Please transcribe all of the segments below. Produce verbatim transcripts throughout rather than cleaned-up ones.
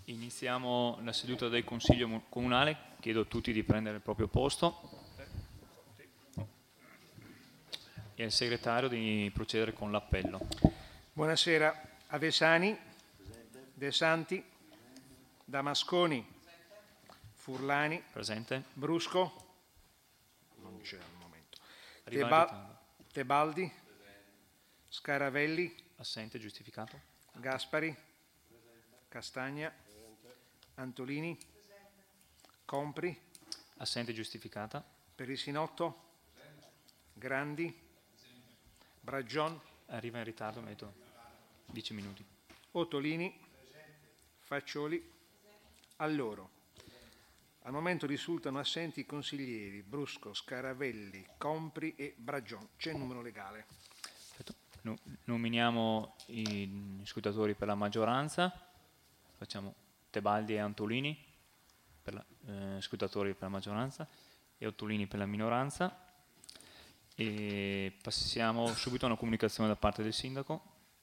Iniziamo la seduta del Consiglio Comunale. Chiedo a tutti di prendere il proprio posto e al segretario di procedere con l'appello. Buonasera. Avesani, De Santi, Damasconi, Furlani, Presente. Brusco, non c'è al momento, Arriva in Teba- ritardo. Tebaldi, Scaravelli, Assente, giustificato. Gaspari, Castagna, Antolini, Compri, Assente, giustificata. Perissinotto, Grandi, Braggion, Arriva in ritardo, metto dieci minuti. Ottolini, Faccioli. Allora, al momento risultano assenti i consiglieri Brusco, Scaravelli, Compri e Braggion. C'è il numero legale. Perfetto. No, nominiamo i scrutatori per la maggioranza. Facciamo Tebaldi e Antolini per la, eh, scrutatori per la maggioranza e Ottolini per la minoranza. E passiamo subito a una comunicazione da parte del sindaco.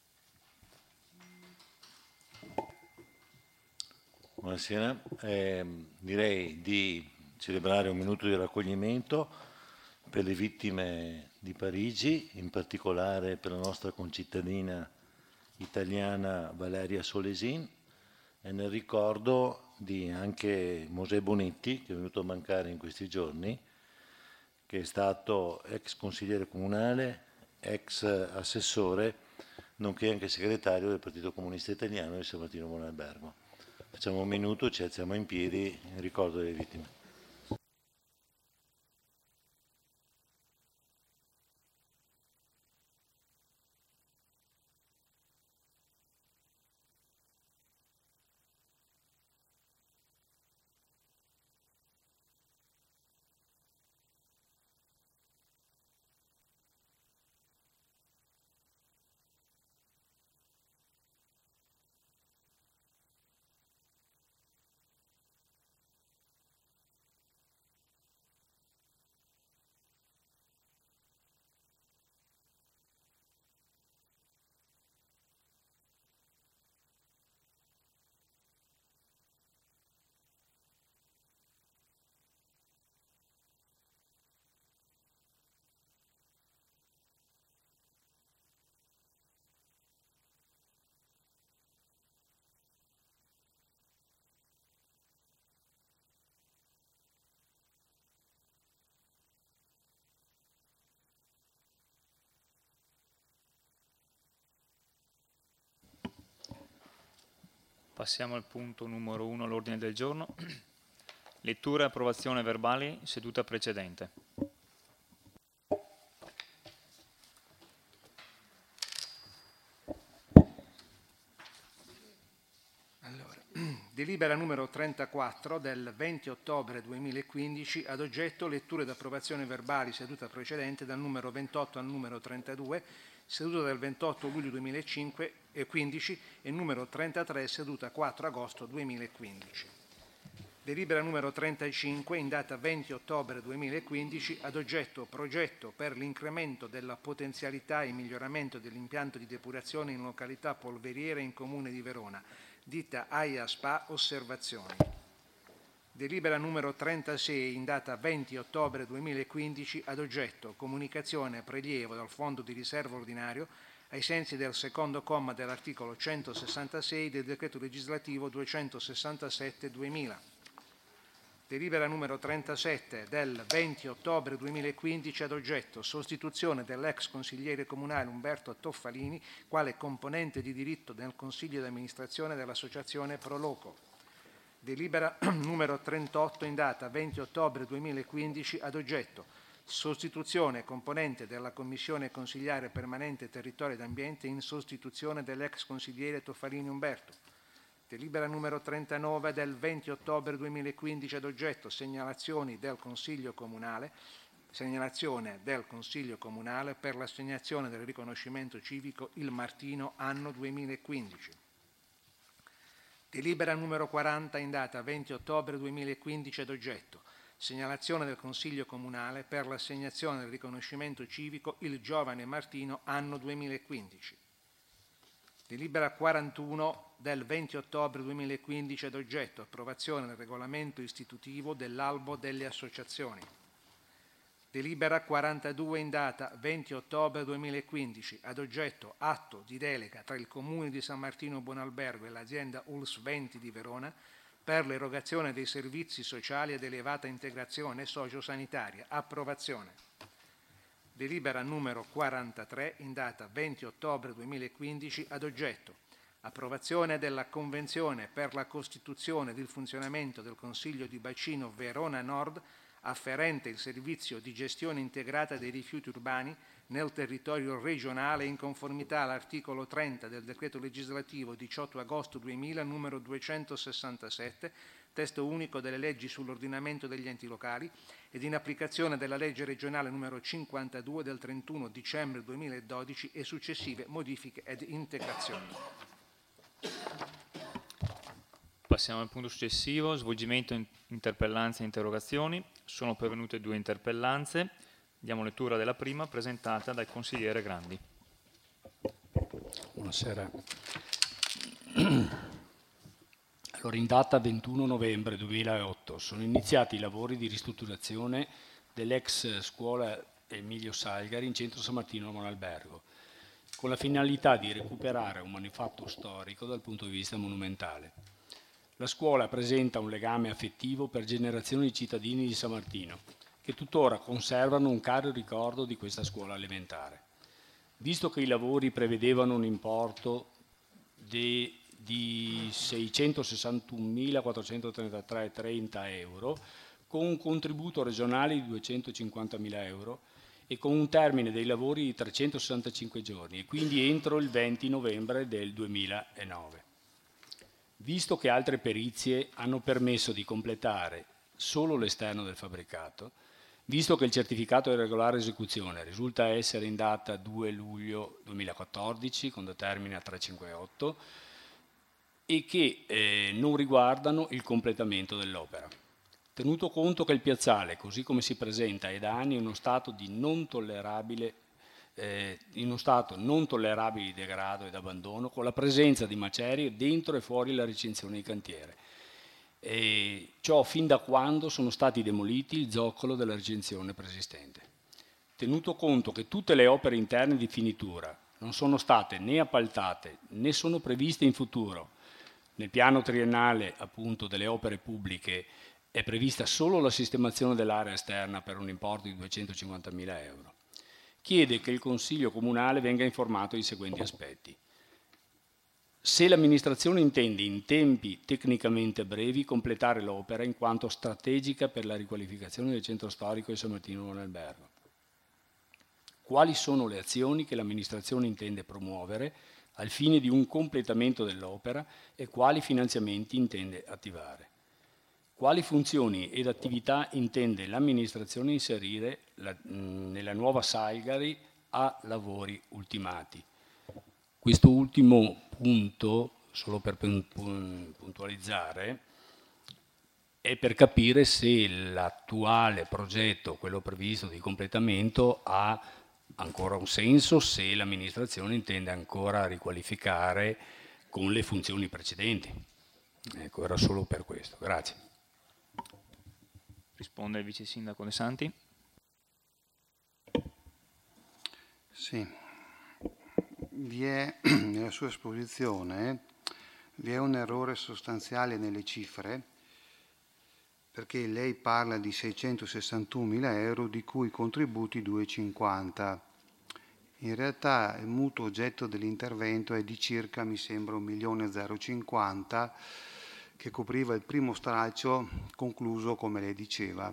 Buonasera, eh, direi di celebrare un minuto di raccoglimento per le vittime di Parigi, in particolare per la nostra concittadina italiana Valeria Solesin, e nel ricordo di anche Mosè Bonetti, che è venuto a mancare in questi giorni, che è stato ex consigliere comunale, ex assessore, nonché anche segretario del Partito Comunista Italiano di San Martino Buonalbergo. Facciamo un minuto, ci alziamo in piedi in ricordo delle vittime. Passiamo al punto numero uno all'ordine del giorno. Lettura e approvazione verbali, seduta precedente. Allora, delibera numero trentaquattro del venti ottobre duemilaquindici ad oggetto letture ed approvazione verbali seduta precedente dal numero ventotto al numero trentadue, seduta del ventotto luglio duemilaquindici e numero trentatré, seduta quattro agosto duemilaquindici. Delibera numero trentacinque in data venti ottobre duemilaquindici ad oggetto progetto per l'incremento della potenzialità e miglioramento dell'impianto di depurazione in località Polveriera in comune di Verona, ditta AIA SPA Osservazioni. Delibera numero trentasei in data venti ottobre duemilaquindici ad oggetto comunicazione e prelievo dal Fondo di riserva ordinario ai sensi del secondo comma dell'articolo centosessantasei del decreto legislativo duecentosessantasette duemila. Delibera numero trentasette del venti ottobre duemilaquindici ad oggetto sostituzione dell'ex consigliere comunale Umberto Toffalini quale componente di diritto nel Consiglio di amministrazione dell'Associazione Proloco. Delibera numero trentotto in data venti ottobre duemilaquindici ad oggetto sostituzione componente della Commissione Consigliare Permanente Territorio ed Ambiente in sostituzione dell'ex consigliere Toffalini Umberto. Delibera numero trentanove del venti ottobre duemilaquindici ad oggetto segnalazioni del Consiglio Comunale, segnalazione del Consiglio Comunale per l'assegnazione del riconoscimento civico Il Martino anno duemilaquindici. Delibera numero quaranta in data venti ottobre duemilaquindici ad oggetto segnalazione del Consiglio Comunale per l'assegnazione del riconoscimento civico Il Giovane Martino anno duemilaquindici. Delibera quarantuno del venti ottobre duemilaquindici ad oggetto approvazione del regolamento istitutivo dell'albo delle associazioni. Delibera quarantadue in data venti ottobre duemilaquindici ad oggetto atto di delega tra il Comune di San Martino Buonalbergo e l'azienda U L S venti di Verona per l'erogazione dei servizi sociali ad elevata integrazione sociosanitaria. Approvazione. Delibera numero quarantatré in data venti ottobre duemilaquindici ad oggetto approvazione della Convenzione per la costituzione ed il funzionamento del Consiglio di Bacino Verona Nord afferente il servizio di gestione integrata dei rifiuti urbani nel territorio regionale in conformità all'articolo trenta del decreto legislativo diciotto agosto duemila numero duecentosessantasette, testo unico delle leggi sull'ordinamento degli enti locali ed in applicazione della legge regionale numero cinquantadue del trentuno dicembre duemiladodici e successive modifiche ed integrazioni. Passiamo al punto successivo, svolgimento in interpellanze e interrogazioni. Sono pervenute due interpellanze. Diamo lettura della prima, presentata dal consigliere Grandi. Buonasera. Allora, in data ventuno novembre duemilaotto sono iniziati i lavori di ristrutturazione dell'ex scuola Emilio Salgari in centro San Martino Buonalbergo, con la finalità di recuperare un manufatto storico dal punto di vista monumentale. La scuola presenta un legame affettivo per generazioni di cittadini di San Martino, che tuttora conservano un caro ricordo di questa scuola elementare. Visto che i lavori prevedevano un importo di, di seicentosessantunomilaquattrocentotrentatré virgola trenta euro, con un contributo regionale di duecentocinquantamila euro e con un termine dei lavori di trecentosessantacinque giorni, e quindi entro il venti novembre del duemilanove. Visto che altre perizie hanno permesso di completare solo l'esterno del fabbricato, visto che il certificato di regolare esecuzione risulta essere in data due luglio duemilaquattordici con termine a trecentocinquantotto e che eh, non riguardano il completamento dell'opera. Tenuto conto che il piazzale, così come si presenta, è da anni in uno stato di non tollerabile Eh, in uno stato non tollerabile di degrado ed abbandono, con la presenza di macerie dentro e fuori la recinzione di cantiere. E ciò fin da quando sono stati demoliti il zoccolo della recinzione preesistente. Tenuto conto che tutte le opere interne di finitura non sono state né appaltate né sono previste in futuro, nel piano triennale appunto delle opere pubbliche è prevista solo la sistemazione dell'area esterna per un importo di duecentocinquantamila euro. Chiede che il Consiglio Comunale venga informato dei seguenti aspetti. Se l'amministrazione intende in tempi tecnicamente brevi completare l'opera in quanto strategica per la riqualificazione del centro storico di San Martino Buonalbergo. Quali sono le azioni che l'amministrazione intende promuovere al fine di un completamento dell'opera e quali finanziamenti intende attivare. Quali funzioni ed attività intende l'amministrazione inserire la, mh, nella nuova Salgari a lavori ultimati? Questo ultimo punto, solo per puntualizzare, è per capire se l'attuale progetto, quello previsto di completamento, ha ancora un senso, se l'amministrazione intende ancora riqualificare con le funzioni precedenti. Ecco, era solo per questo. Grazie. Risponde il vice sindaco De Santi. Sì, vi è, nella sua esposizione vi è un errore sostanziale nelle cifre, perché lei parla di seicentosessantunomila euro, di cui contributi duecentocinquanta. In realtà il mutuo oggetto dell'intervento è di circa, mi sembra, un milione zero cinquanta, che copriva il primo stralcio concluso, come lei diceva,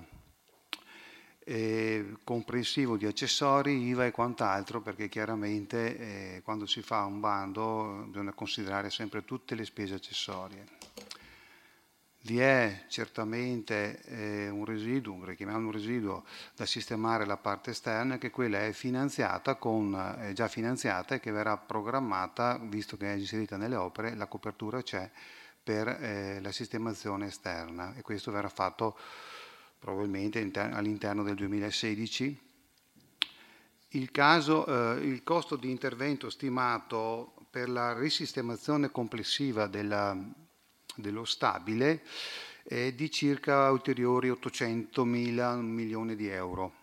eh, comprensivo di accessori, I V A e quant'altro, perché chiaramente eh, quando si fa un bando bisogna considerare sempre tutte le spese accessorie. Vi è certamente eh, un residuo, chiamiamolo un residuo, da sistemare la parte esterna, che quella è finanziata con, è già finanziata e che verrà programmata, visto che è inserita nelle opere, la copertura c'è per eh, la sistemazione esterna, e questo verrà fatto probabilmente all'interno del duemilasedici. Il, caso, eh, il costo di intervento stimato per la risistemazione complessiva della, dello stabile è di circa ulteriori ottocentomila milioni di euro.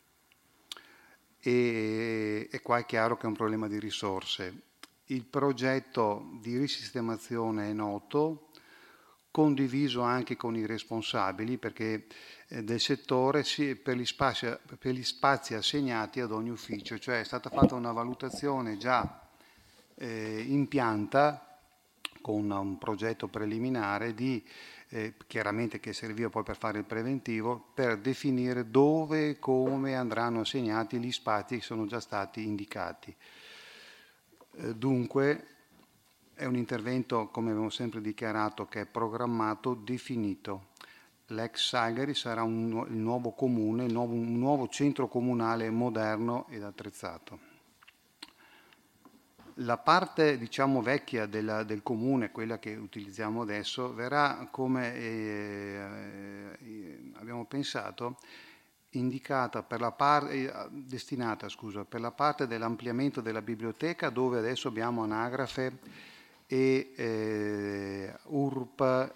E, e qua è chiaro che è un problema di risorse. Il progetto di risistemazione è noto, condiviso anche con i responsabili, perché eh, del settore si, per, gli spazi, per gli spazi assegnati ad ogni ufficio, cioè è stata fatta una valutazione già eh, in pianta con un progetto preliminare di eh, chiaramente che serviva poi per fare il preventivo, per definire dove e come andranno assegnati gli spazi che sono già stati indicati. Eh, dunque è un intervento, come abbiamo sempre dichiarato, che è programmato, definito. L'ex Salgari sarà un, il nuovo comune, il nuovo, un nuovo centro comunale moderno ed attrezzato. La parte, diciamo, vecchia della, del comune, quella che utilizziamo adesso, verrà, come eh, eh, abbiamo pensato, indicata per la parte, eh, destinata, scusa, per la parte dell'ampliamento della biblioteca, dove adesso abbiamo anagrafe e eh, U R P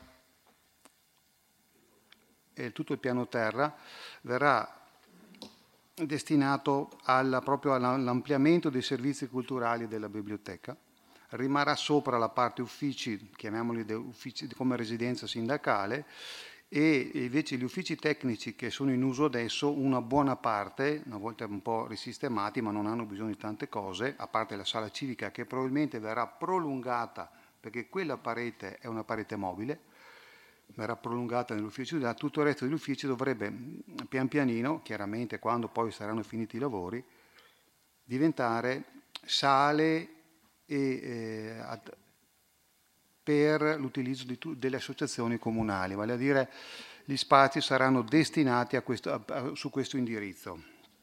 e tutto il piano terra, verrà destinato alla, proprio all'ampliamento dei servizi culturali della biblioteca. Rimarrà sopra la parte uffici, chiamiamoli uffici come residenza sindacale, e invece gli uffici tecnici che sono in uso adesso, una buona parte, una volta un po' risistemati, ma non hanno bisogno di tante cose, a parte la sala civica che probabilmente verrà prolungata, perché quella parete è una parete mobile, verrà prolungata nell'ufficio, da tutto il resto degli uffici dovrebbe pian pianino, chiaramente quando poi saranno finiti i lavori, diventare sale e, eh, ad, per l'utilizzo di tu, delle associazioni comunali, vale a dire gli spazi saranno destinati a questo, a, a, su questo indirizzo.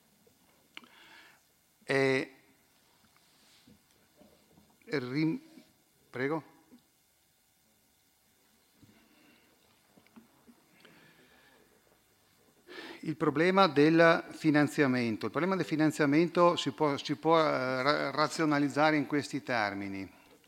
E, rim, prego. Il problema del finanziamento. Il problema del finanziamento si può, si può eh, razionalizzare in questi termini.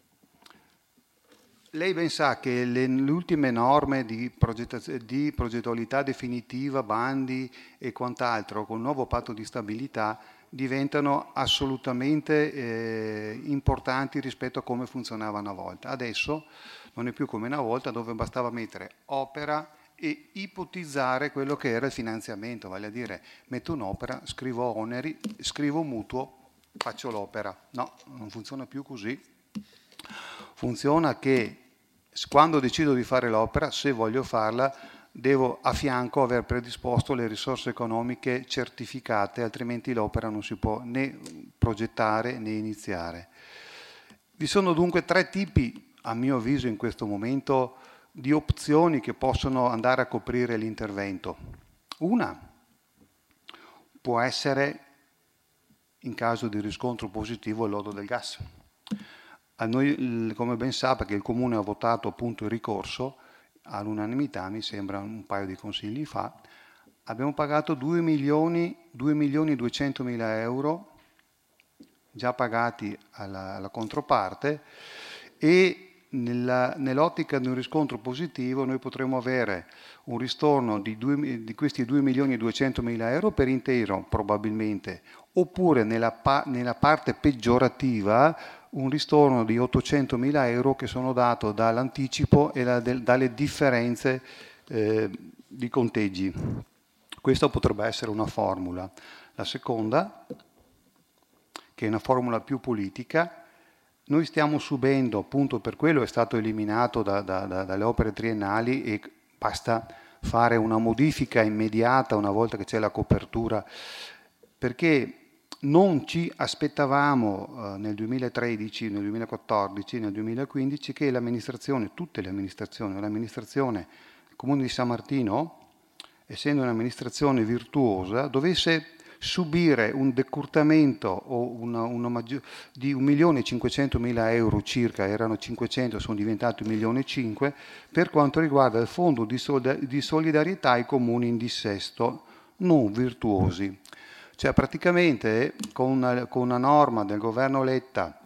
Lei ben sa che le, le ultime norme di, di progettualità definitiva, bandi e quant'altro, con il nuovo patto di stabilità, diventano assolutamente eh, importanti rispetto a come funzionava una volta. Adesso non è più come una volta, dove bastava mettere opera e ipotizzare quello che era il finanziamento, vale a dire metto un'opera, scrivo oneri, scrivo mutuo, faccio l'opera. No, non funziona più così. Funziona che quando decido di fare l'opera, se voglio farla, devo a fianco aver predisposto le risorse economiche certificate, altrimenti l'opera non si può né progettare né iniziare. Vi sono dunque tre tipi, a mio avviso in questo momento, di opzioni che possono andare a coprire l'intervento. Una può essere, in caso di riscontro positivo, il lodo del gas. A noi, come ben sa, perché il Comune ha votato appunto il ricorso all'unanimità, mi sembra un paio di consigli fa, abbiamo pagato due milioni duecentomila euro già pagati alla, alla controparte, e Nella, nell'ottica di un riscontro positivo noi potremo avere un ristorno di, due, di questi due milioni duecentomila euro per intero probabilmente, oppure nella, pa, nella parte peggiorativa un ristorno di ottocentomila euro che sono dato dall'anticipo e da, de, dalle differenze eh, di conteggi. Questa potrebbe essere una formula. La seconda, che è una formula più politica, noi stiamo subendo, appunto per quello è stato eliminato da, da, da, dalle opere triennali e basta fare una modifica immediata una volta che c'è la copertura, perché non ci aspettavamo eh, nel duemilatredici, nel duemilaquattordici, nel duemilaquindici che l'amministrazione, tutte le amministrazioni, l'amministrazione del Comune di San Martino, essendo un'amministrazione virtuosa, dovesse subire un decurtamento o una, una maggior, di un milione e cinquecentomila euro circa, erano cinquecento, sono diventati un milione e cinque, per quanto riguarda il fondo di, di solidarietà ai comuni in dissesto, non virtuosi. Cioè praticamente con una, con una norma del governo Letta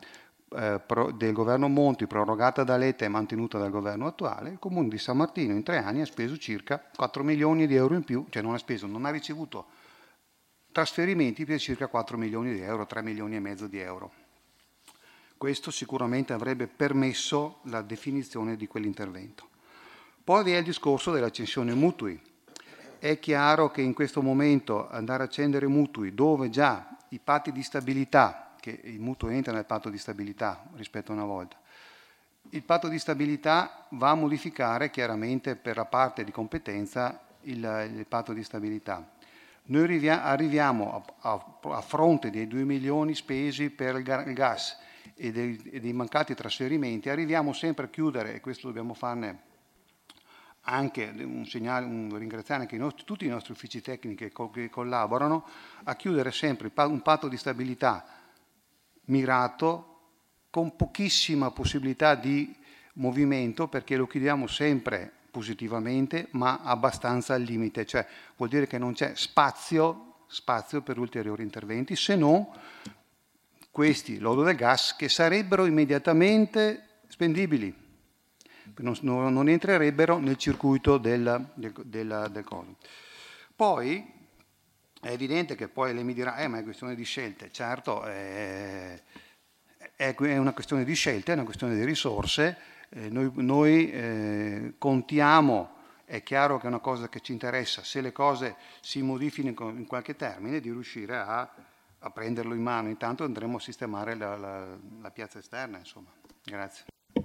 eh, pro, del governo Monti, prorogata da Letta e mantenuta dal governo attuale, il Comune di San Martino in tre anni ha speso circa quattro milioni di euro in più, cioè non ha speso, non ha ricevuto trasferimenti per circa quattro milioni di euro, tre milioni e mezzo di euro. Questo sicuramente avrebbe permesso la definizione di quell'intervento. Poi vi è il discorso dell'accensione mutui. È chiaro che in questo momento andare a accendere mutui dove già i patti di stabilità, che il mutuo entra nel patto di stabilità rispetto a una volta, il patto di stabilità va a modificare chiaramente per la parte di competenza il, il patto di stabilità. Noi arriviamo a, a, a fronte dei due milioni spesi per il gas e dei, e dei mancati trasferimenti, arriviamo sempre a chiudere, e questo dobbiamo farne anche un segnale, un ringraziare anche i nostri, tutti i nostri uffici tecnici che, che collaborano, a chiudere sempre un patto di stabilità mirato, con pochissima possibilità di movimento, perché lo chiudiamo sempre positivamente, ma abbastanza al limite, cioè vuol dire che non c'è spazio, spazio per ulteriori interventi, se non questi, lodo del gas, che sarebbero immediatamente spendibili, non, non entrerebbero nel circuito del, del, del, del coso. Poi è evidente che poi lei mi dirà, eh, ma è questione di scelte. Certo, è, è una questione di scelte, è una questione di risorse. Eh, noi noi eh, contiamo, è chiaro che è una cosa che ci interessa, se le cose si modificano in qualche termine, di riuscire a, a prenderlo in mano. Intanto andremo a sistemare la, la, la piazza esterna, insomma. Grazie.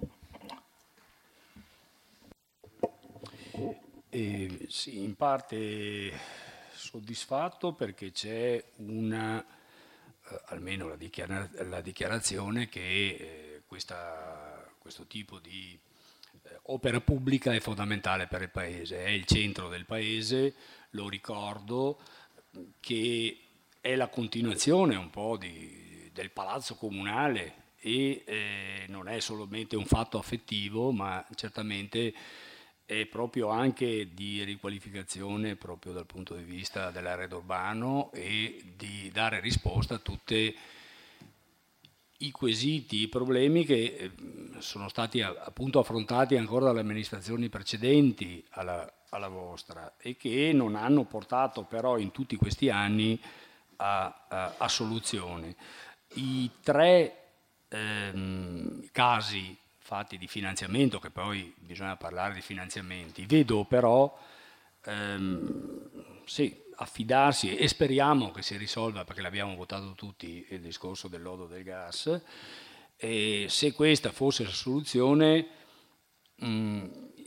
Eh, sì, in parte soddisfatto, perché c'è una, eh, almeno la, dichiara la dichiarazione che eh, questa, questo tipo di eh, opera pubblica è fondamentale per il Paese, è il centro del Paese, lo ricordo, che è la continuazione un po' di, del palazzo comunale e eh, non è solamente un fatto affettivo, ma certamente è proprio anche di riqualificazione proprio dal punto di vista dell'arredo urbano e di dare risposta a tutti i quesiti, i problemi che sono stati appunto affrontati ancora dalle amministrazioni precedenti alla, alla vostra e che non hanno portato però in tutti questi anni a, a, a soluzione. I tre ehm, casi fatti di finanziamento, che poi bisogna parlare di finanziamenti, vedo però ehm, sì, affidarsi, e speriamo che si risolva, perché l'abbiamo votato tutti, il discorso del lodo del gas, e se questa fosse la soluzione, mh,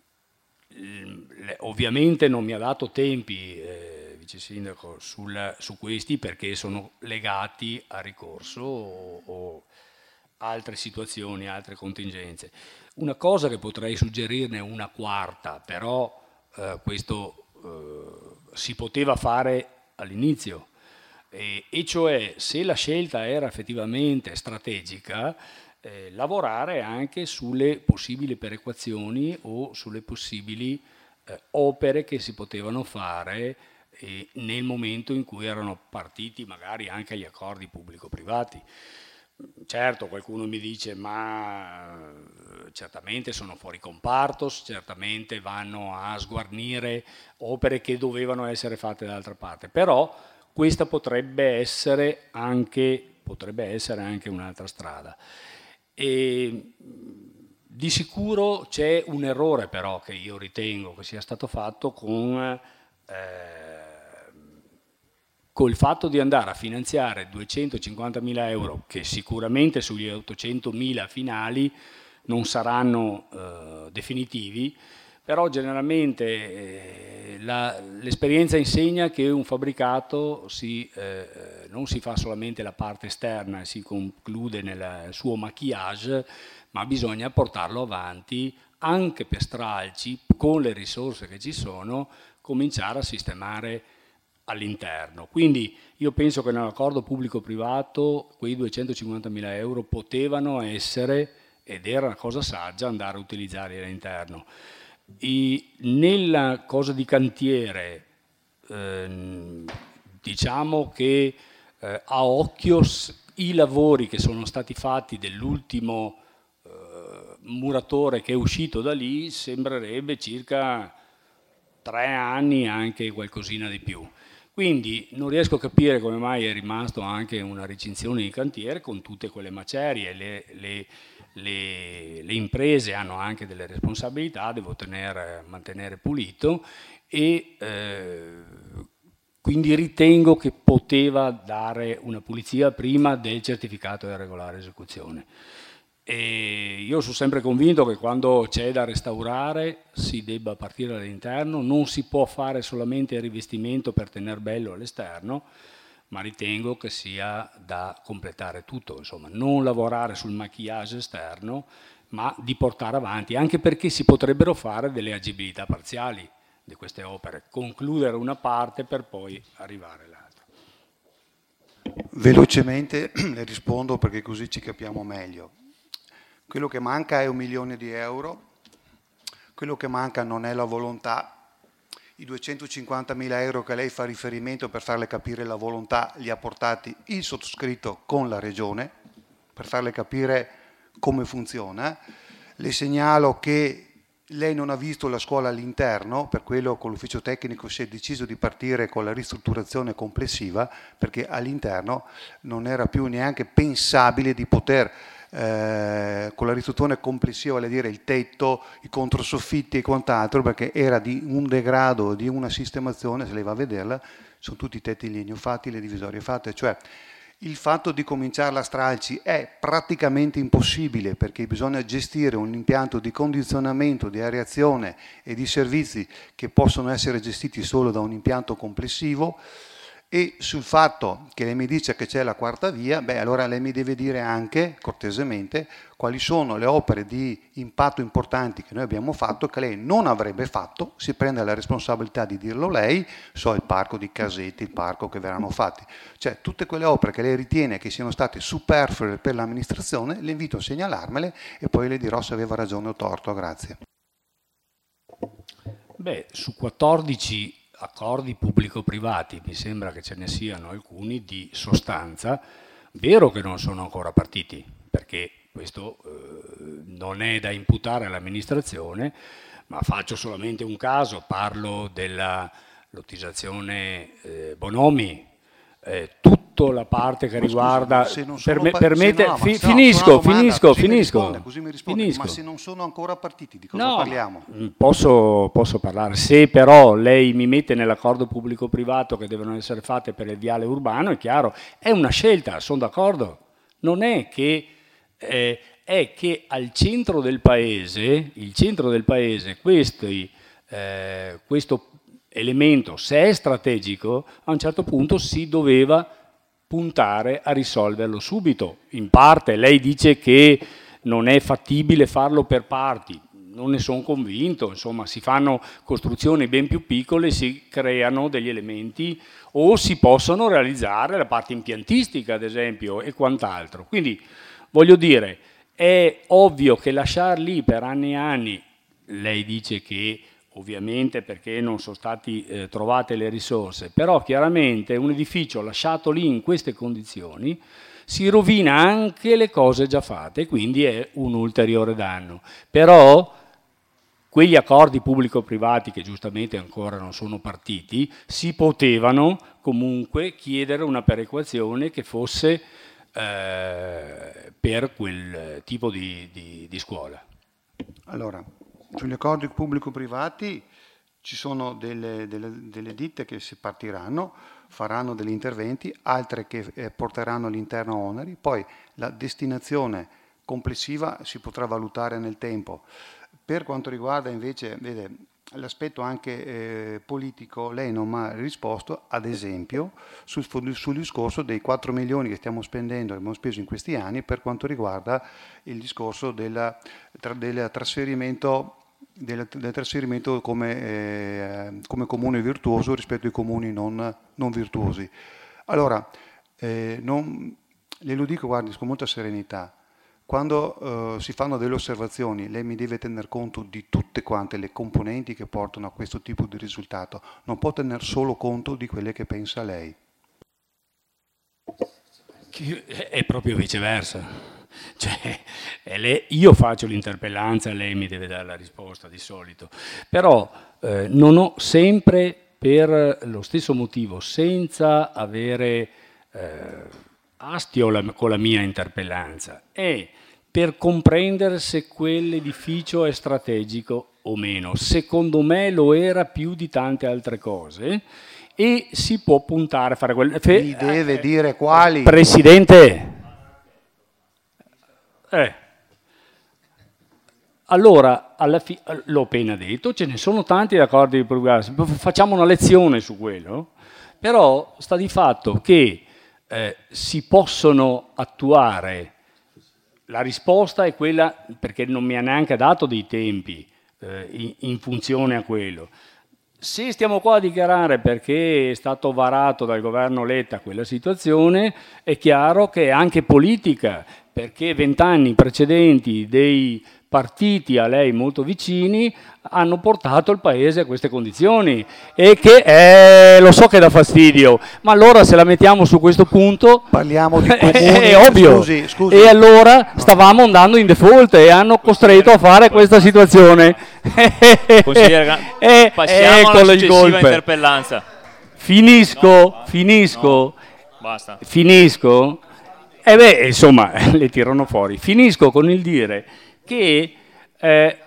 ovviamente non mi ha dato tempi eh, vice sindaco sul, su questi, perché sono legati a ricorso o, o altre situazioni, altre contingenze. Una cosa che potrei suggerirne, una quarta, però eh, questo eh, si poteva fare all'inizio, e, e cioè se la scelta era effettivamente strategica, eh, lavorare anche sulle possibili perequazioni o sulle possibili eh, opere che si potevano fare eh, nel momento in cui erano partiti magari anche gli accordi pubblico-privati. Certo, qualcuno mi dice, ma certamente sono fuori comparto, certamente vanno a sguarnire opere che dovevano essere fatte dall'altra parte, però questa potrebbe essere anche, potrebbe essere anche un'altra strada. E di sicuro c'è un errore però che io ritengo che sia stato fatto con... Eh, col fatto di andare a finanziare duecentocinquantamila euro, che sicuramente sugli ottocentomila finali non saranno eh, definitivi, però generalmente eh, l'esperienza insegna che un fabbricato si, eh, non si fa solamente la parte esterna, si conclude nel suo maquillage, ma bisogna portarlo avanti anche per stralci, con le risorse che ci sono, cominciare a sistemare all'interno. Quindi io penso che nell'accordo pubblico-privato quei duecentocinquantamila euro potevano essere, ed era una cosa saggia, andare a utilizzarli all'interno. Nella cosa di cantiere, ehm, diciamo che eh, a occhio i lavori che sono stati fatti dell'ultimo eh, muratore che è uscito da lì sembrerebbe circa tre anni, anche qualcosina di più. Quindi non riesco a capire come mai è rimasto anche una recinzione di cantiere con tutte quelle macerie. Le, le, le, le imprese hanno anche delle responsabilità, devo tenere, mantenere pulito e eh, quindi ritengo che poteva dare una pulizia prima del certificato di regolare esecuzione. E io sono sempre convinto che quando c'è da restaurare si debba partire dall'interno, non si può fare solamente il rivestimento per tenere bello all'esterno, ma ritengo che sia da completare tutto, insomma, non lavorare sul maquillage esterno, ma di portare avanti, anche perché si potrebbero fare delle agibilità parziali di queste opere, concludere una parte per poi arrivare all'altra. Velocemente le rispondo perché così ci capiamo meglio. Quello che manca è un milione di euro, quello che manca non è la volontà. I duecentocinquantamila euro che lei fa riferimento, per farle capire la volontà, li ha portati il sottoscritto con la Regione, per farle capire come funziona. Le segnalo che lei non ha visto la scuola all'interno, per quello con l'ufficio tecnico si è deciso di partire con la ristrutturazione complessiva, perché all'interno non era più neanche pensabile di poter Eh, con la ristrutturazione complessiva, vale a dire il tetto, i controsoffitti e quant'altro, perché era di un degrado, di una sistemazione, se lei va a vederla, sono tutti i tetti in legno fatti, le divisorie fatte, cioè il fatto di cominciare a stralci è praticamente impossibile perché bisogna gestire un impianto di condizionamento, di areazione e di servizi che possono essere gestiti solo da un impianto complessivo. E sul fatto che lei mi dice che c'è la quarta via, beh allora lei mi deve dire anche, cortesemente, quali sono le opere di impatto importanti che noi abbiamo fatto, che lei non avrebbe fatto, si prende la responsabilità di dirlo lei, so il parco di Casetti, il parco che verranno fatti, cioè tutte quelle opere che lei ritiene che siano state superflue per l'amministrazione, le invito a segnalarmele e poi le dirò se aveva ragione o torto, grazie. Beh, su quattordici accordi pubblico-privati, mi sembra che ce ne siano alcuni di sostanza, vero che non sono ancora partiti, perché questo eh, non è da imputare all'amministrazione, ma faccio solamente un caso, parlo della lottizzazione eh, Bonomi, eh, tutta la parte che riguarda, se non per me, pa- permette, se no, fi, no, finisco, domanda, finisco, così finisco, mi risponde, così mi risponde. finisco. Ma se non sono ancora partiti, di cosa no, parliamo? Posso, posso parlare, se però lei mi mette nell'accordo pubblico-privato che devono essere fatte per il viale urbano, è chiaro, è una scelta, sono d'accordo, non è che, eh, è che al centro del paese, il centro del paese, questi, eh, questo elemento, se è strategico, a un certo punto si doveva puntare a risolverlo subito. In parte lei dice che non è fattibile farlo per parti, non ne sono convinto, insomma si fanno costruzioni ben più piccole, si creano degli elementi o si possono realizzare la parte impiantistica ad esempio e quant'altro. Quindi voglio dire, è ovvio che lasciar lì per anni e anni, lei dice che ovviamente perché non sono state eh, trovate le risorse, però chiaramente un edificio lasciato lì in queste condizioni si rovina anche le cose già fatte, quindi è un ulteriore danno. Però quegli accordi pubblico-privati che giustamente ancora non sono partiti, si potevano comunque chiedere una perequazione che fosse eh, per quel tipo di, di, di scuola. Allora, sugli accordi pubblico-privati ci sono delle, delle, delle ditte che si partiranno, faranno degli interventi, altre che eh, porteranno all'interno oneri, poi la destinazione complessiva si potrà valutare nel tempo. Per quanto riguarda invece, vede, l'aspetto anche eh, politico, lei non mi ha risposto, ad esempio, sul, sul discorso dei quattro milioni che stiamo spendendo, che abbiamo speso in questi anni, per quanto riguarda il discorso della, tra, del trasferimento, del, del trasferimento come, eh, come comune virtuoso rispetto ai comuni non, non virtuosi. Allora, eh, non, le lo dico, guardi, con molta serenità. Quando eh, si fanno delle osservazioni, lei mi deve tener conto di tutte quante le componenti che portano a questo tipo di risultato, non può tener solo conto di quelle che pensa lei. È proprio viceversa. Cioè, è lei, io faccio l'interpellanza e lei mi deve dare la risposta di solito, però eh, non ho sempre, per lo stesso motivo, senza avere eh, astio la, con la mia interpellanza, è per comprendere se quell'edificio è strategico o meno. Secondo me lo era più di tante altre cose e si può puntare a fare quel... Mi deve eh, dire quali. Presidente... Eh. Allora, alla fi- l'ho appena detto, ce ne sono tanti d'accordi di programma, facciamo una lezione su quello, però sta di fatto che eh, si possono attuare, la risposta è quella, perché non mi ha neanche dato dei tempi eh, in, in funzione a quello. Se stiamo qua a dichiarare perché è stato varato dal governo Letta quella situazione, è chiaro che è anche politica, perché vent'anni precedenti dei partiti a lei molto vicini hanno portato il paese a queste condizioni e che eh, lo so che dà fastidio, ma allora se la mettiamo su questo punto parliamo di comuni, è ovvio. Scusi, scusi. E allora no. stavamo andando in default e hanno costretto a fare questa situazione. Consigliere, e, passiamo alla successiva interpellanza. Finisco, no, finisco, no, basta. Finisco. E eh beh, insomma, le tirano fuori. Finisco con il dire che eh,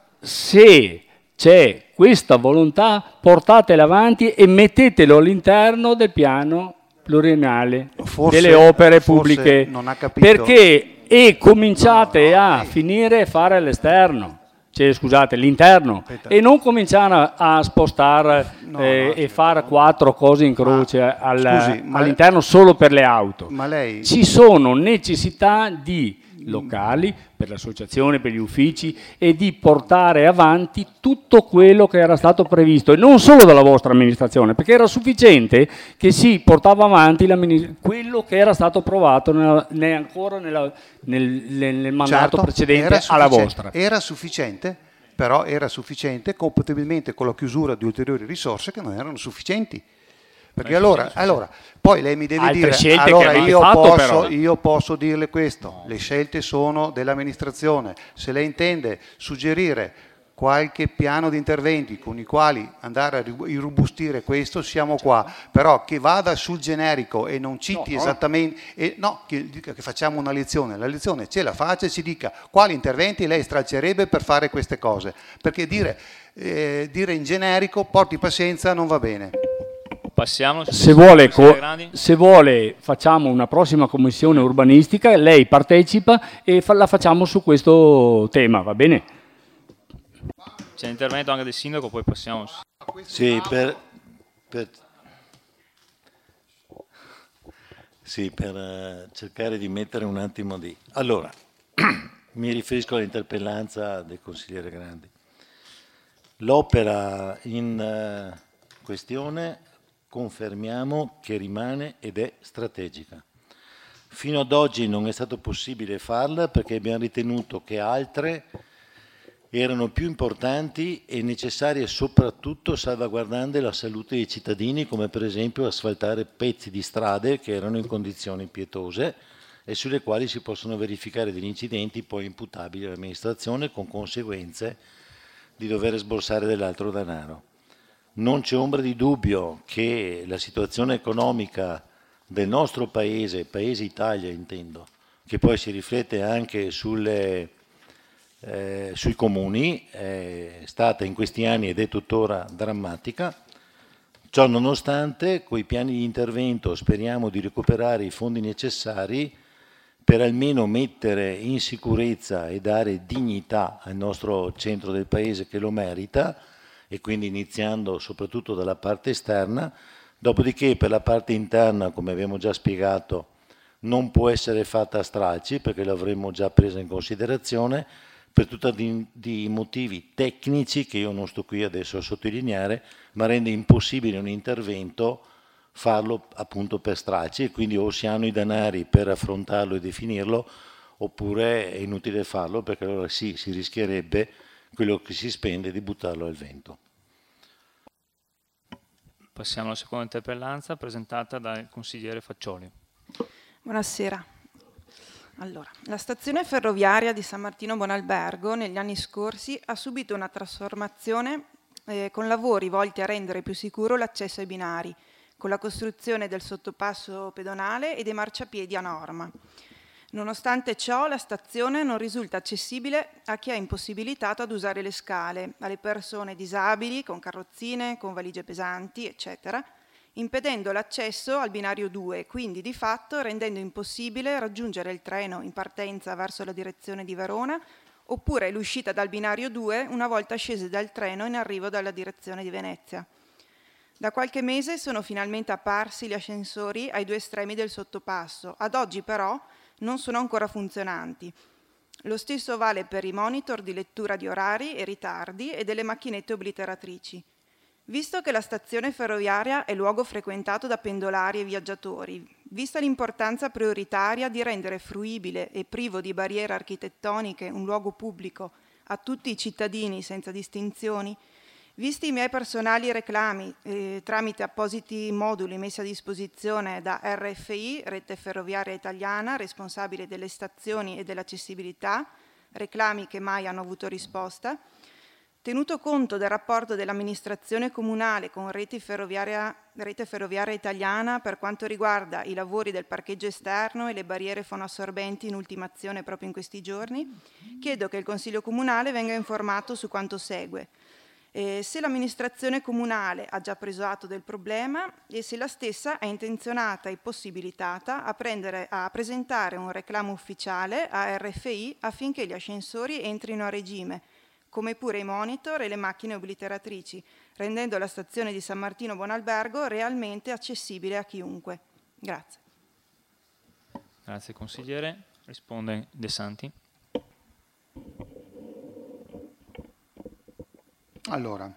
se c'è questa volontà, portatela avanti e mettetelo all'interno del piano pluriennale forse, delle opere pubbliche. Non ha capito. Perché e cominciate no, no, a lei. finire a fare all'esterno. Cioè, scusate, l'interno, Aspetta. e non cominciare a spostare no, eh, no, e fare no. quattro cose in croce ma, al, scusi, all'interno solo per le auto. Ma lei... Ci sono necessità di locali, per l'associazione, per gli uffici, e di portare avanti tutto quello che era stato previsto, e non solo dalla vostra amministrazione, perché era sufficiente che si portava avanti quello che era stato approvato nella, ne ancora nella, nel, nel, nel mandato certo, precedente alla vostra. Era sufficiente, però era sufficiente compatibilmente con la chiusura di ulteriori risorse che non erano sufficienti. Perché allora, allora, poi lei mi deve Altre dire, allora io, fatto, posso, io posso dirle questo, le scelte sono dell'amministrazione, se lei intende suggerire qualche piano di interventi con i quali andare a irrobustire questo, siamo qua, però che vada sul generico e non citi no, esattamente, e no, che, che facciamo una lezione, la lezione ce la faccia e ci dica quali interventi lei stralcerebbe per fare queste cose, perché dire, eh, dire in generico porti pazienza non va bene. Passiamo se vuole, se vuole facciamo una prossima commissione urbanistica, lei partecipa e fa, la facciamo su questo tema, va bene? C'è l'intervento anche del sindaco, poi passiamo. Sì, per, per, sì, per uh, cercare di mettere un attimo di... Allora, mi riferisco all'interpellanza del consigliere Grandi. L'opera in uh, questione... confermiamo che rimane ed è strategica. Fino ad oggi non è stato possibile farla perché abbiamo ritenuto che altre erano più importanti e necessarie soprattutto salvaguardando la salute dei cittadini, come per esempio asfaltare pezzi di strade che erano in condizioni pietose e sulle quali si possono verificare degli incidenti poi imputabili all'amministrazione con conseguenze di dover sborsare dell'altro denaro. Non c'è ombra di dubbio che la situazione economica del nostro paese, paese Italia intendo, che poi si riflette anche sulle, eh, sui comuni, è stata in questi anni ed è tuttora drammatica. Ciò nonostante, coi piani di intervento speriamo di recuperare i fondi necessari per almeno mettere in sicurezza e dare dignità al nostro centro del paese che lo merita, e quindi iniziando soprattutto dalla parte esterna, dopodiché per la parte interna, come abbiamo già spiegato, non può essere fatta a stralci perché l'avremmo già presa in considerazione per tutti di, di motivi tecnici che io non sto qui adesso a sottolineare, ma rende impossibile un intervento farlo appunto per stralci, e quindi o si hanno i denari per affrontarlo e definirlo, oppure è inutile farlo perché allora sì, si rischierebbe quello che si spende di buttarlo al vento. Passiamo alla seconda interpellanza presentata dal consigliere Faccioli. Buonasera. Allora, la stazione ferroviaria di San Martino Buonalbergo negli anni scorsi ha subito una trasformazione eh, con lavori volti a rendere più sicuro l'accesso ai binari, con la costruzione del sottopasso pedonale e dei marciapiedi a norma. Nonostante ciò, la stazione non risulta accessibile a chi è impossibilitato ad usare le scale, alle persone disabili, con carrozzine, con valigie pesanti, eccetera, impedendo l'accesso al binario due e quindi di fatto rendendo impossibile raggiungere il treno in partenza verso la direzione di Verona oppure l'uscita dal binario due una volta scesi dal treno in arrivo dalla direzione di Venezia. Da qualche mese sono finalmente apparsi gli ascensori ai due estremi del sottopasso, ad oggi però non sono ancora funzionanti. Lo stesso vale per i monitor di lettura di orari e ritardi e delle macchinette obliteratrici. Visto che la stazione ferroviaria è luogo frequentato da pendolari e viaggiatori, vista l'importanza prioritaria di rendere fruibile e privo di barriere architettoniche un luogo pubblico a tutti i cittadini senza distinzioni, visti i miei personali reclami eh, tramite appositi moduli messi a disposizione da R F I, Rete Ferroviaria Italiana, responsabile delle stazioni e dell'accessibilità, reclami che mai hanno avuto risposta, tenuto conto del rapporto dell'amministrazione comunale con Rete Ferroviaria, Rete Ferroviaria Italiana per quanto riguarda i lavori del parcheggio esterno e le barriere fonoassorbenti in ultimazione proprio in questi giorni, chiedo che il Consiglio Comunale venga informato su quanto segue. Eh, se l'amministrazione comunale ha già preso atto del problema e se la stessa è intenzionata e possibilitata a, prendere, a presentare un reclamo ufficiale a R F I affinché gli ascensori entrino a regime, come pure i monitor e le macchine obliteratrici, rendendo la stazione di San Martino Buonalbergo realmente accessibile a chiunque. Grazie. Grazie consigliere. Risponde De Santi. Allora,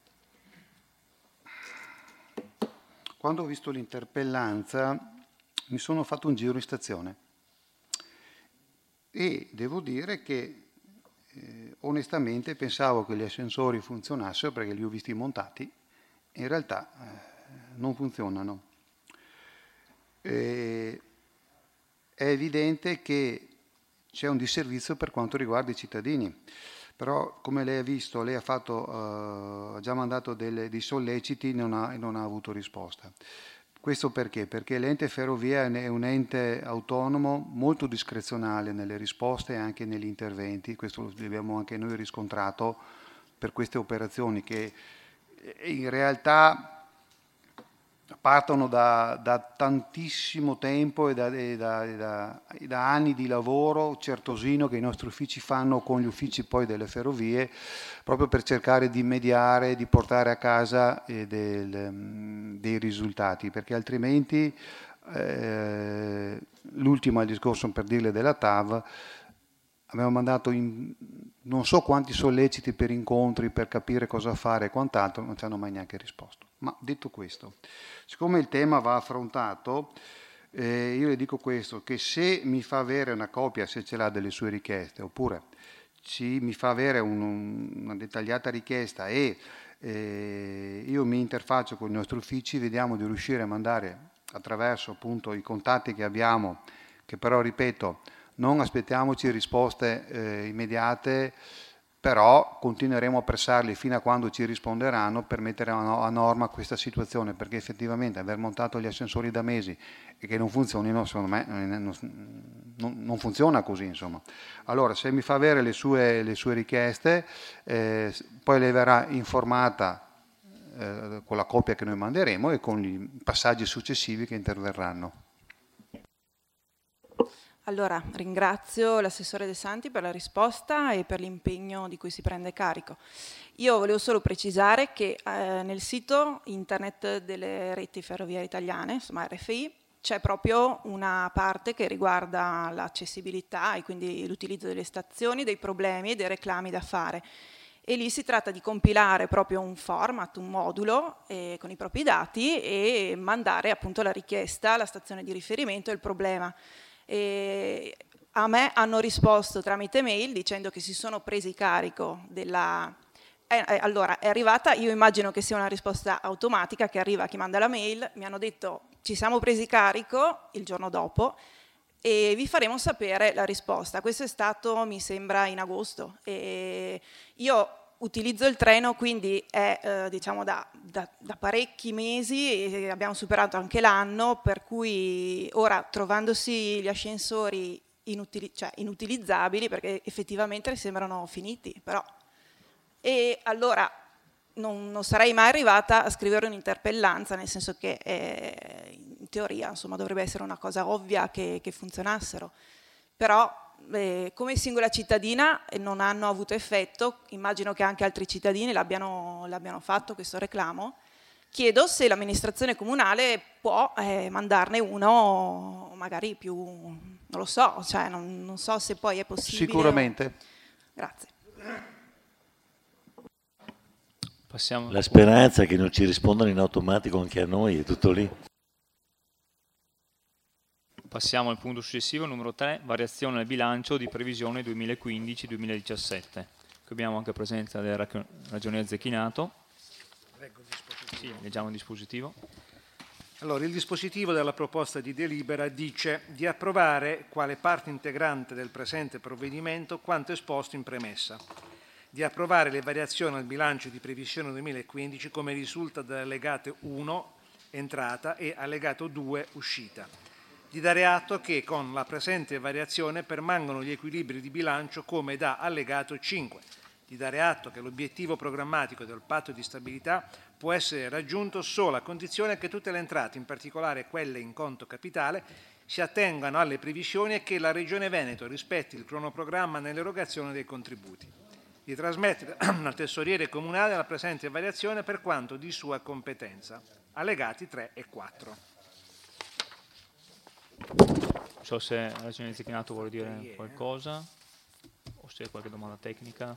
quando ho visto l'interpellanza mi sono fatto un giro in stazione e devo dire che Eh, onestamente pensavo che gli ascensori funzionassero perché li ho visti montati, in realtà eh, non funzionano. Eh, è evidente che c'è un disservizio per quanto riguarda i cittadini, però come lei ha visto, lei ha, fatto, eh, ha già mandato delle, dei solleciti e non ha, non ha avuto risposta. Questo perché? Perché l'ente ferrovia è un ente autonomo molto discrezionale nelle risposte e anche negli interventi, questo lo abbiamo anche noi riscontrato per queste operazioni che in realtà partono da, da tantissimo tempo e, da, e, da, e, da, e da anni di lavoro certosino che i nostri uffici fanno con gli uffici poi delle ferrovie proprio per cercare di mediare, di portare a casa eh, del, dei risultati, perché altrimenti eh, l'ultimo è il discorso per dirle della T A V. Abbiamo mandato in, non so quanti solleciti per incontri, per capire cosa fare e quant'altro, non ci hanno mai neanche risposto. Ma detto questo, siccome il tema va affrontato, eh, io le dico questo, che se mi fa avere una copia, se ce l'ha delle sue richieste, oppure ci, mi fa avere un, una dettagliata richiesta e eh, io mi interfaccio con i nostri uffici, vediamo di riuscire a mandare attraverso appunto i contatti che abbiamo, che però ripeto, non aspettiamoci risposte eh, immediate, però continueremo a pressarli fino a quando ci risponderanno per mettere a norma questa situazione, perché effettivamente aver montato gli ascensori da mesi e che non funzionino, secondo me non, non, non funziona così, insomma. Allora, se mi fa avere le sue, le sue richieste, eh, poi lei verrà informata eh, con la copia che noi manderemo e con i passaggi successivi che interverranno. Allora, ringrazio l'assessore De Santi per la risposta e per l'impegno di cui si prende carico. Io volevo solo precisare che eh, nel sito internet delle reti ferroviarie italiane, insomma R F I, c'è proprio una parte che riguarda l'accessibilità e quindi l'utilizzo delle stazioni, dei problemi e dei reclami da fare. E lì si tratta di compilare proprio un format, un modulo eh, con i propri dati e mandare appunto la richiesta alla stazione di riferimento e il problema. E a me hanno risposto tramite mail dicendo che si sono presi carico della... Eh, eh, allora, è arrivata, io immagino che sia una risposta automatica che arriva a chi manda la mail, mi hanno detto ci siamo presi carico il giorno dopo e vi faremo sapere la risposta. Questo è stato, mi sembra, in agosto. E io utilizzo il treno, quindi è eh, diciamo da, da, da parecchi mesi, e abbiamo superato anche l'anno, per cui ora, trovandosi gli ascensori inutili- cioè, inutilizzabili, perché effettivamente sembrano finiti, però. E allora non, non sarei mai arrivata a scrivere un'interpellanza, nel senso che eh, in teoria insomma, dovrebbe essere una cosa ovvia che, che funzionassero, però eh, come singola cittadina eh, non hanno avuto effetto. Immagino che anche altri cittadini l'abbiano, l'abbiano fatto questo reclamo. Chiedo se l'amministrazione comunale può eh, mandarne uno magari più, non lo so, cioè non, non so se poi è possibile. Sicuramente. O... Grazie. Passiamo. La speranza è che non ci rispondano in automatico anche a noi, è tutto lì. Passiamo al punto successivo, numero tre, variazione al bilancio di previsione duemilaquindici duemiladiciassette. Qui abbiamo anche presenza del ragioniere Zecchinato. Leggo il dispositivo. Sì, leggiamo il dispositivo. Allora, il dispositivo della proposta di delibera dice di approvare quale parte integrante del presente provvedimento quanto esposto in premessa, di approvare le variazioni al bilancio di previsione duemilaquindici come risulta dall'allegato uno entrata e allegato due uscita, di dare atto che con la presente variazione permangono gli equilibri di bilancio come da allegato cinque, di dare atto che l'obiettivo programmatico del patto di stabilità può essere raggiunto solo a condizione che tutte le entrate, in particolare quelle in conto capitale, si attengano alle previsioni e che la Regione Veneto rispetti il cronoprogramma nell'erogazione dei contributi, di trasmettere al tesoriere comunale la presente variazione per quanto di sua competenza. Allegati tre e quattro. Non so se il ragioniere Zecchinato vuole dire qualcosa o se c'è qualche domanda tecnica.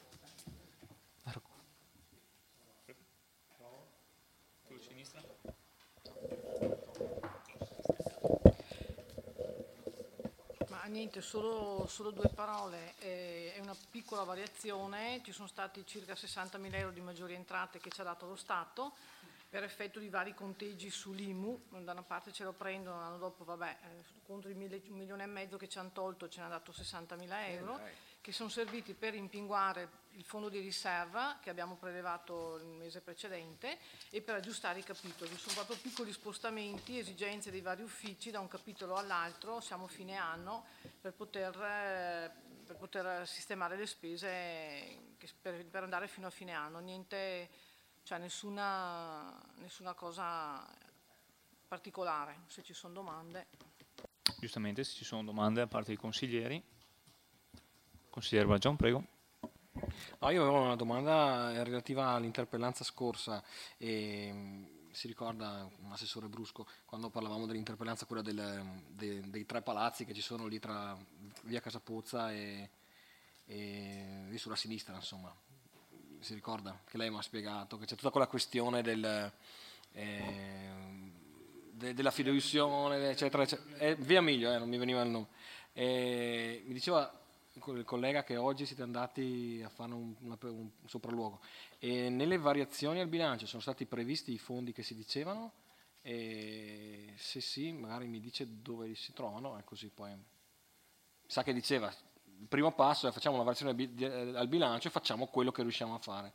Ma niente, solo, solo due parole. Eh, è una piccola variazione, ci sono stati circa sessantamila euro di maggiori entrate che ci ha dato lo Stato per effetto di vari conteggi sull'I M U. Da una parte ce lo prendono, l'anno dopo vabbè, eh, contro il mille, un milione e mezzo che ci hanno tolto ce ne ha dato sessantamila euro, che sono serviti per rimpinguare il fondo di riserva che abbiamo prelevato il mese precedente e per aggiustare i capitoli. Sono proprio piccoli spostamenti, esigenze dei vari uffici da un capitolo all'altro, siamo a fine anno, per poter, eh, per poter sistemare le spese che, per, per andare fino a fine anno. Niente, cioè nessuna, nessuna cosa particolare. Se ci sono domande. Giustamente, se ci sono domande da parte dei consiglieri. Consigliere Baggion, prego. No, io avevo una domanda relativa all'interpellanza scorsa. E, si ricorda, un assessore Brusco, quando parlavamo dell'interpellanza, quella del, de, dei tre palazzi che ci sono lì tra via Casapozza e, e lì sulla sinistra, insomma. Si ricorda che lei mi ha spiegato che c'è tutta quella questione del, eh, de, della fideiussione, eccetera, eccetera. Eh, via Miglio, eh, non mi veniva il nome. Eh, mi diceva il collega che oggi siete andati a fare un, una, un sopralluogo e nelle variazioni al bilancio sono stati previsti i fondi che si dicevano, e se sì magari mi dice dove si trovano, e così poi sa che diceva il primo passo è facciamo una variazione al bilancio e facciamo quello che riusciamo a fare.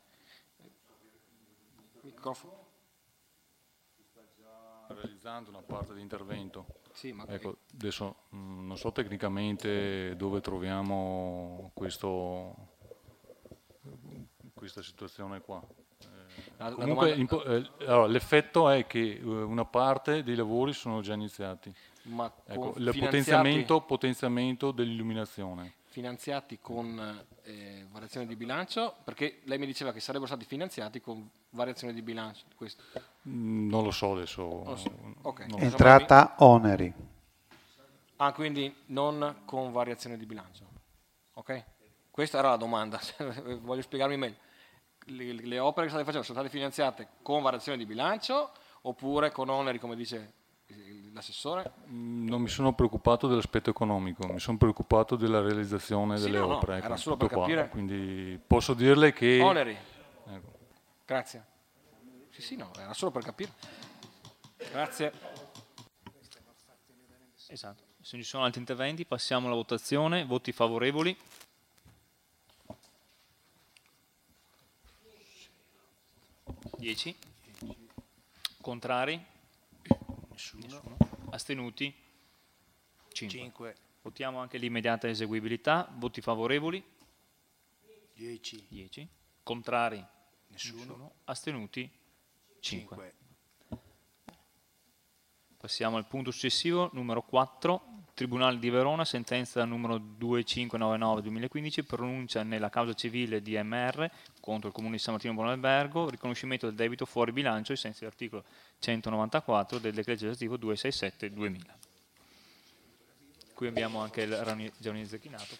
Microfono. Si sta già realizzando una parte di intervento. Sì, ma ecco, adesso mh, non so tecnicamente dove troviamo questo, questa situazione qua. Eh, la, comunque la domanda... eh, allora, l'effetto è che eh, una parte dei lavori sono già iniziati. Ma ecco, il finanziati... potenziamento, potenziamento dell'illuminazione. Finanziati con eh, variazione di bilancio, perché lei mi diceva che sarebbero stati finanziati con variazione di bilancio. Questo. Mm, non lo so adesso. Non lo so. Okay. Non Entrata so. oneri. Ah, quindi non con variazione di bilancio. Ok? Questa era la domanda, voglio spiegarmi meglio. Le, le opere che state facendo sono state finanziate con variazione di bilancio oppure con oneri, come dice l'assessore? Non mi sono preoccupato dell'aspetto economico, mi sono preoccupato della realizzazione sì, delle no, opere. No, ecco, era solo per capire. Qua. Quindi posso dirle che... Oneri. Ecco. Grazie. Sì, sì, no, era solo per capire. Grazie. Esatto. Se non ci sono altri interventi passiamo alla votazione. Voti favorevoli? dieci. Contrari? Nessuno. Nessuno. Astenuti? cinque. cinque. Votiamo anche l'immediata eseguibilità. Voti favorevoli? dieci. dieci. Contrari? Nessuno. Nessuno. Astenuti? cinque. cinque. Passiamo al punto successivo, numero quattro. Tribunale di Verona, sentenza numero duemilacinquecentonovantanove duemilaquindici, pronuncia nella causa civile di M R contro il Comune di San Martino Buonalbergo, riconoscimento del debito fuori bilancio ai sensi dell'articolo centonovantaquattro del decreto legislativo duecentosessantasette duemila. Qui abbiamo anche il Giannini Zecchinato.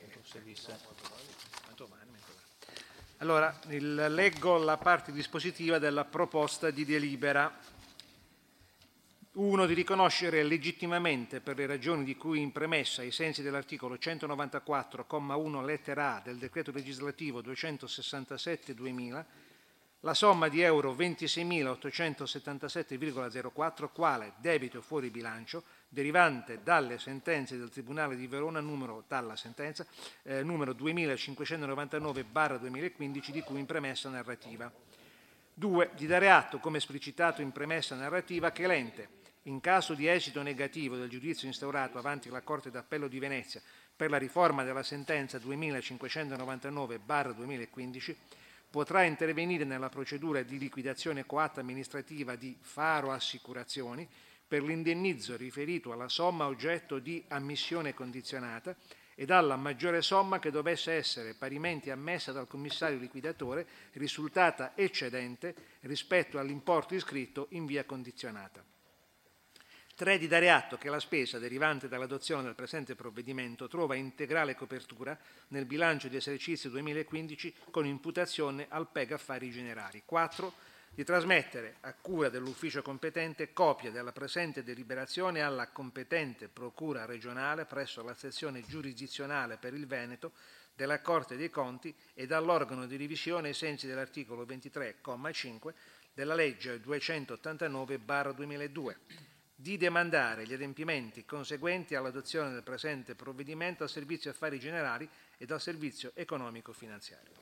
Allora, il, leggo la parte dispositiva della proposta di delibera. uno. Di riconoscere legittimamente, per le ragioni di cui in premessa, ai sensi dell'articolo centonovantaquattro, comma uno, lettera A del decreto legislativo duecentosessantasette duemila, la somma di euro ventiseimilaottocentosettantasette virgola zero quattro quale debito fuori bilancio derivante dalle sentenze del Tribunale di Verona numero, dalla sentenza, eh, numero duemilacinquecentonovantanove barra duemilaquindici di cui in premessa narrativa. due. Di dare atto, come esplicitato in premessa narrativa, che l'ente, in caso di esito negativo del giudizio instaurato avanti la Corte d'Appello di Venezia per la riforma della sentenza duemilacinquecentonovantanove barra duemilaquindici, potrà intervenire nella procedura di liquidazione coatta amministrativa di Faro Assicurazioni per l'indennizzo riferito alla somma oggetto di ammissione condizionata ed alla maggiore somma che dovesse essere parimenti ammessa dal commissario liquidatore risultata eccedente rispetto all'importo iscritto in via condizionata. tre. Di dare atto che la spesa derivante dall'adozione del presente provvedimento trova integrale copertura nel bilancio di esercizio duemilaquindici con imputazione al P E G Affari Generali. quattro. Di trasmettere a cura dell'ufficio competente copia della presente deliberazione alla competente Procura regionale presso la sezione giurisdizionale per il Veneto della Corte dei Conti ed all'organo di revisione ai sensi dell'articolo ventitré, comma cinque della legge duecentottantanove barra duemiladue. Di demandare gli adempimenti conseguenti all'adozione del presente provvedimento al Servizio Affari Generali ed al Servizio Economico Finanziario.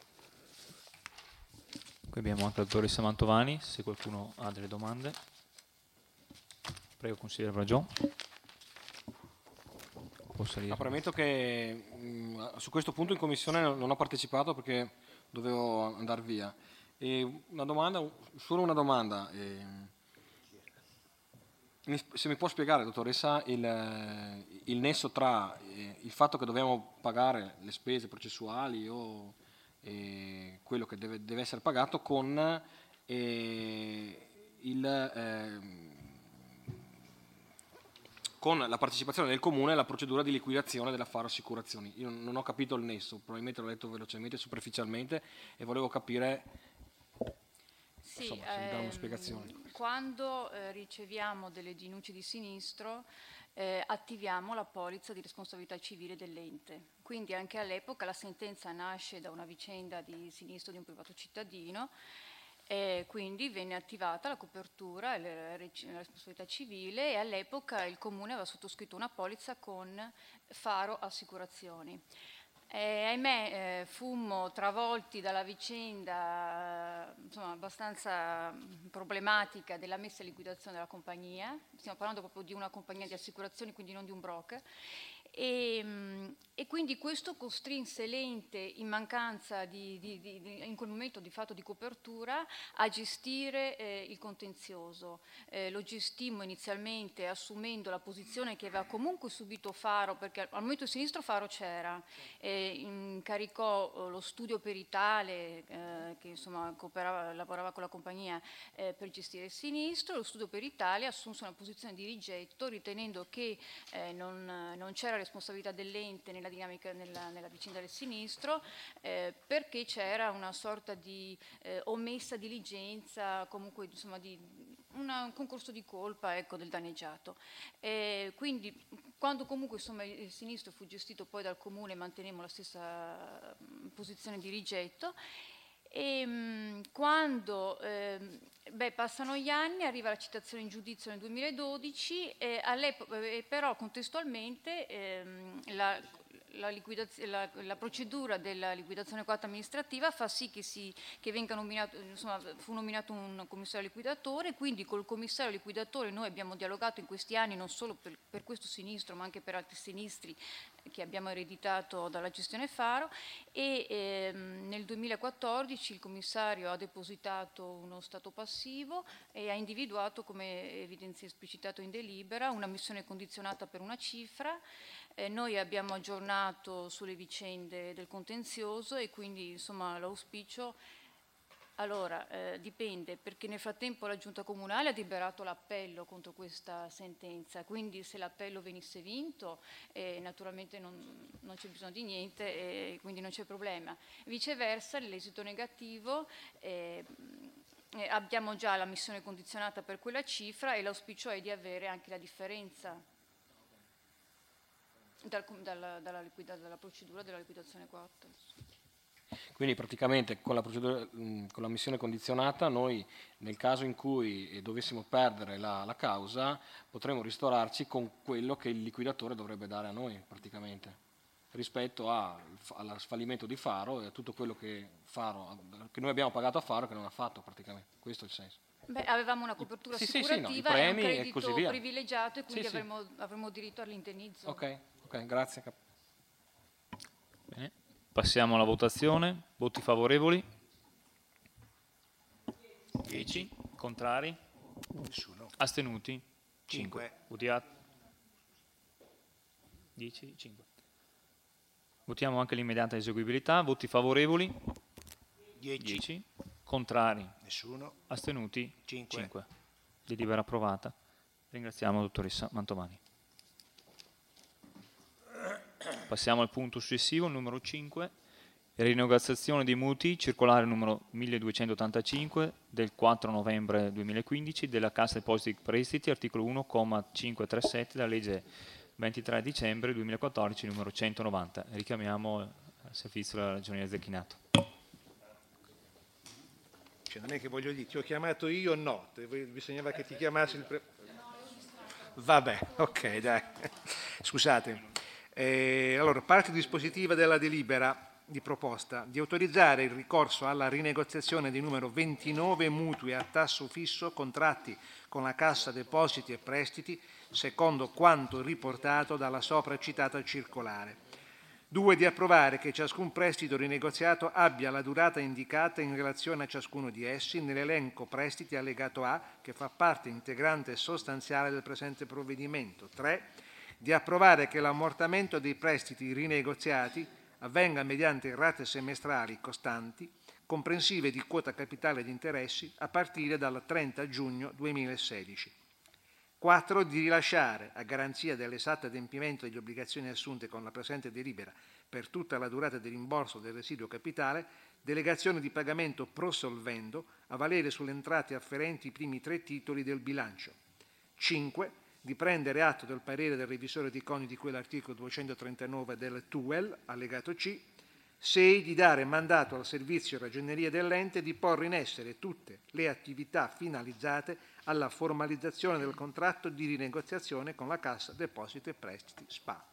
Qui abbiamo anche la dottoressa Mantovani, se qualcuno ha delle domande. Prego, consigliere Bragion. Ah, premetto che mh, su questo punto in commissione non ho partecipato perché dovevo andare via. E una domanda, solo una domanda. E, se mi può spiegare, dottoressa, il, il nesso tra eh, il fatto che dobbiamo pagare le spese processuali o eh, quello che deve, deve essere pagato con eh, il... Eh, con la partecipazione del Comune alla procedura di liquidazione della Faro Assicurazioni. Io non ho capito il nesso, probabilmente l'ho letto velocemente, superficialmente, e volevo capire, sì, insomma, se mi dà una spiegazione. Ehm, quando eh, riceviamo delle denunce di sinistro, eh, attiviamo la polizza di responsabilità civile dell'ente. Quindi anche all'epoca la sentenza nasce da una vicenda di sinistro di un privato cittadino, e quindi venne attivata la copertura e la responsabilità civile e all'epoca il Comune aveva sottoscritto una polizza con Faro Assicurazioni. E, ahimè eh, fummo travolti dalla vicenda insomma, abbastanza problematica della messa in liquidazione della compagnia, stiamo parlando proprio di una compagnia di assicurazioni, quindi non di un broker, e, e quindi questo costrinse l'ente, in mancanza di, di, di, in quel momento di fatto di copertura, a gestire eh, il contenzioso. Eh, lo gestimmo inizialmente assumendo la posizione che aveva comunque subito Faro, perché al momento sinistro Faro c'era, eh, incaricò lo studio peritale eh, che insomma cooperava, lavorava con la compagnia eh, per gestire il sinistro. Lo studio peritale assunse una posizione di rigetto ritenendo che eh, non, non c'era responsabilità dell'ente nella dinamica, nella, nella vicenda del sinistro, eh, perché c'era una sorta di eh, omessa diligenza, comunque insomma di una, un concorso di colpa, ecco, del danneggiato. Eh, quindi quando comunque insomma, il sinistro fu gestito poi dal Comune, mantenemmo la stessa mh, posizione di rigetto. E mh, quando eh, Beh, passano gli anni, arriva la citazione in giudizio nel duemiladodici, e eh, però contestualmente ehm, la, la, la, la procedura della liquidazione coatta amministrativa fa sì che, si, che venga nominato, insomma, fu nominato un commissario liquidatore, quindi col commissario liquidatore noi abbiamo dialogato in questi anni non solo per, per questo sinistro ma anche per altri sinistri che abbiamo ereditato dalla gestione Faro, e ehm, nel duemilaquattordici il commissario ha depositato uno stato passivo e ha individuato, come evidenzia esplicitato in delibera, una missione condizionata per una cifra. Eh, noi abbiamo aggiornato sulle vicende del contenzioso e quindi insomma l'auspicio, allora eh, dipende, perché nel frattempo la Giunta Comunale ha deliberato l'appello contro questa sentenza, quindi se l'appello venisse vinto eh, naturalmente non, non c'è bisogno di niente e quindi non c'è problema. Viceversa, l'esito negativo, eh, eh, abbiamo già la missione condizionata per quella cifra e l'auspicio è di avere anche la differenza Dal, dalla, dalla, liquida, dalla procedura della liquidazione coatta. Quindi praticamente con la, procedura, con la missione condizionata noi nel caso in cui dovessimo perdere la, la causa potremo ristorarci con quello che il liquidatore dovrebbe dare a noi praticamente rispetto a, al fallimento di Faro e a tutto quello che, Faro, che noi abbiamo pagato a Faro che non ha fatto praticamente. Questo è il senso. Beh, avevamo una copertura sì, assicurativa sì, sì, no, i premi e un credito e così via. privilegiato e quindi sì, avremo, sì. avremo diritto all'indennizzo. Ok, ok, grazie. Bene. Passiamo alla votazione. Voti favorevoli? dieci. Contrari? Nessuno. Astenuti? cinque. cinque. Voti dieci, cinque. Votiamo anche l'immediata eseguibilità. Voti favorevoli? dieci. dieci. Contrari? Nessuno. Astenuti? cinque. cinque. Delibera approvata. Ringraziamo la dottoressa Mantovani. Passiamo al punto successivo, il numero cinque, rinegoziazione dei mutui, circolare numero milleduecentottantacinque del quattro novembre duemilaquindici della Cassa Depositi e Prestiti, articolo uno, comma cinquecentotrentasette della legge ventitré dicembre duemilaquattordici numero centonovanta. Richiamiamo al servizio della Ragioneria Zecchinato. Cioè, non è che voglio dire, ti ho chiamato io o no? Bisognava che ti chiamassi il... Pre... Vabbè, ok, dai. Scusate. Eh, allora, parte dispositiva della delibera di proposta di autorizzare il ricorso alla rinegoziazione di numero ventinove mutui a tasso fisso contratti con la Cassa Depositi e Prestiti secondo quanto riportato dalla sopra citata circolare. due. Di approvare che ciascun prestito rinegoziato abbia la durata indicata in relazione a ciascuno di essi nell'elenco prestiti allegato A che fa parte integrante e sostanziale del presente provvedimento. tre. Di approvare che l'ammortamento dei prestiti rinegoziati avvenga mediante rate semestrali costanti, comprensive di quota capitale di interessi, a partire dal trenta giugno duemilasedici. quattro. Di rilasciare, a garanzia dell'esatto adempimento delle obbligazioni assunte con la presente delibera per tutta la durata del rimborso del residuo capitale, delegazione di pagamento pro solvendo a valere sulle entrate afferenti i primi tre titoli del bilancio. cinque. Di prendere atto del parere del revisore dei conti di cui l'articolo duecentotrentanove del T U E L, allegato C. sei. Di dare mandato al servizio ragioneria dell'ente di porre in essere tutte le attività finalizzate alla formalizzazione del contratto di rinegoziazione con la Cassa Depositi e Prestiti S P A.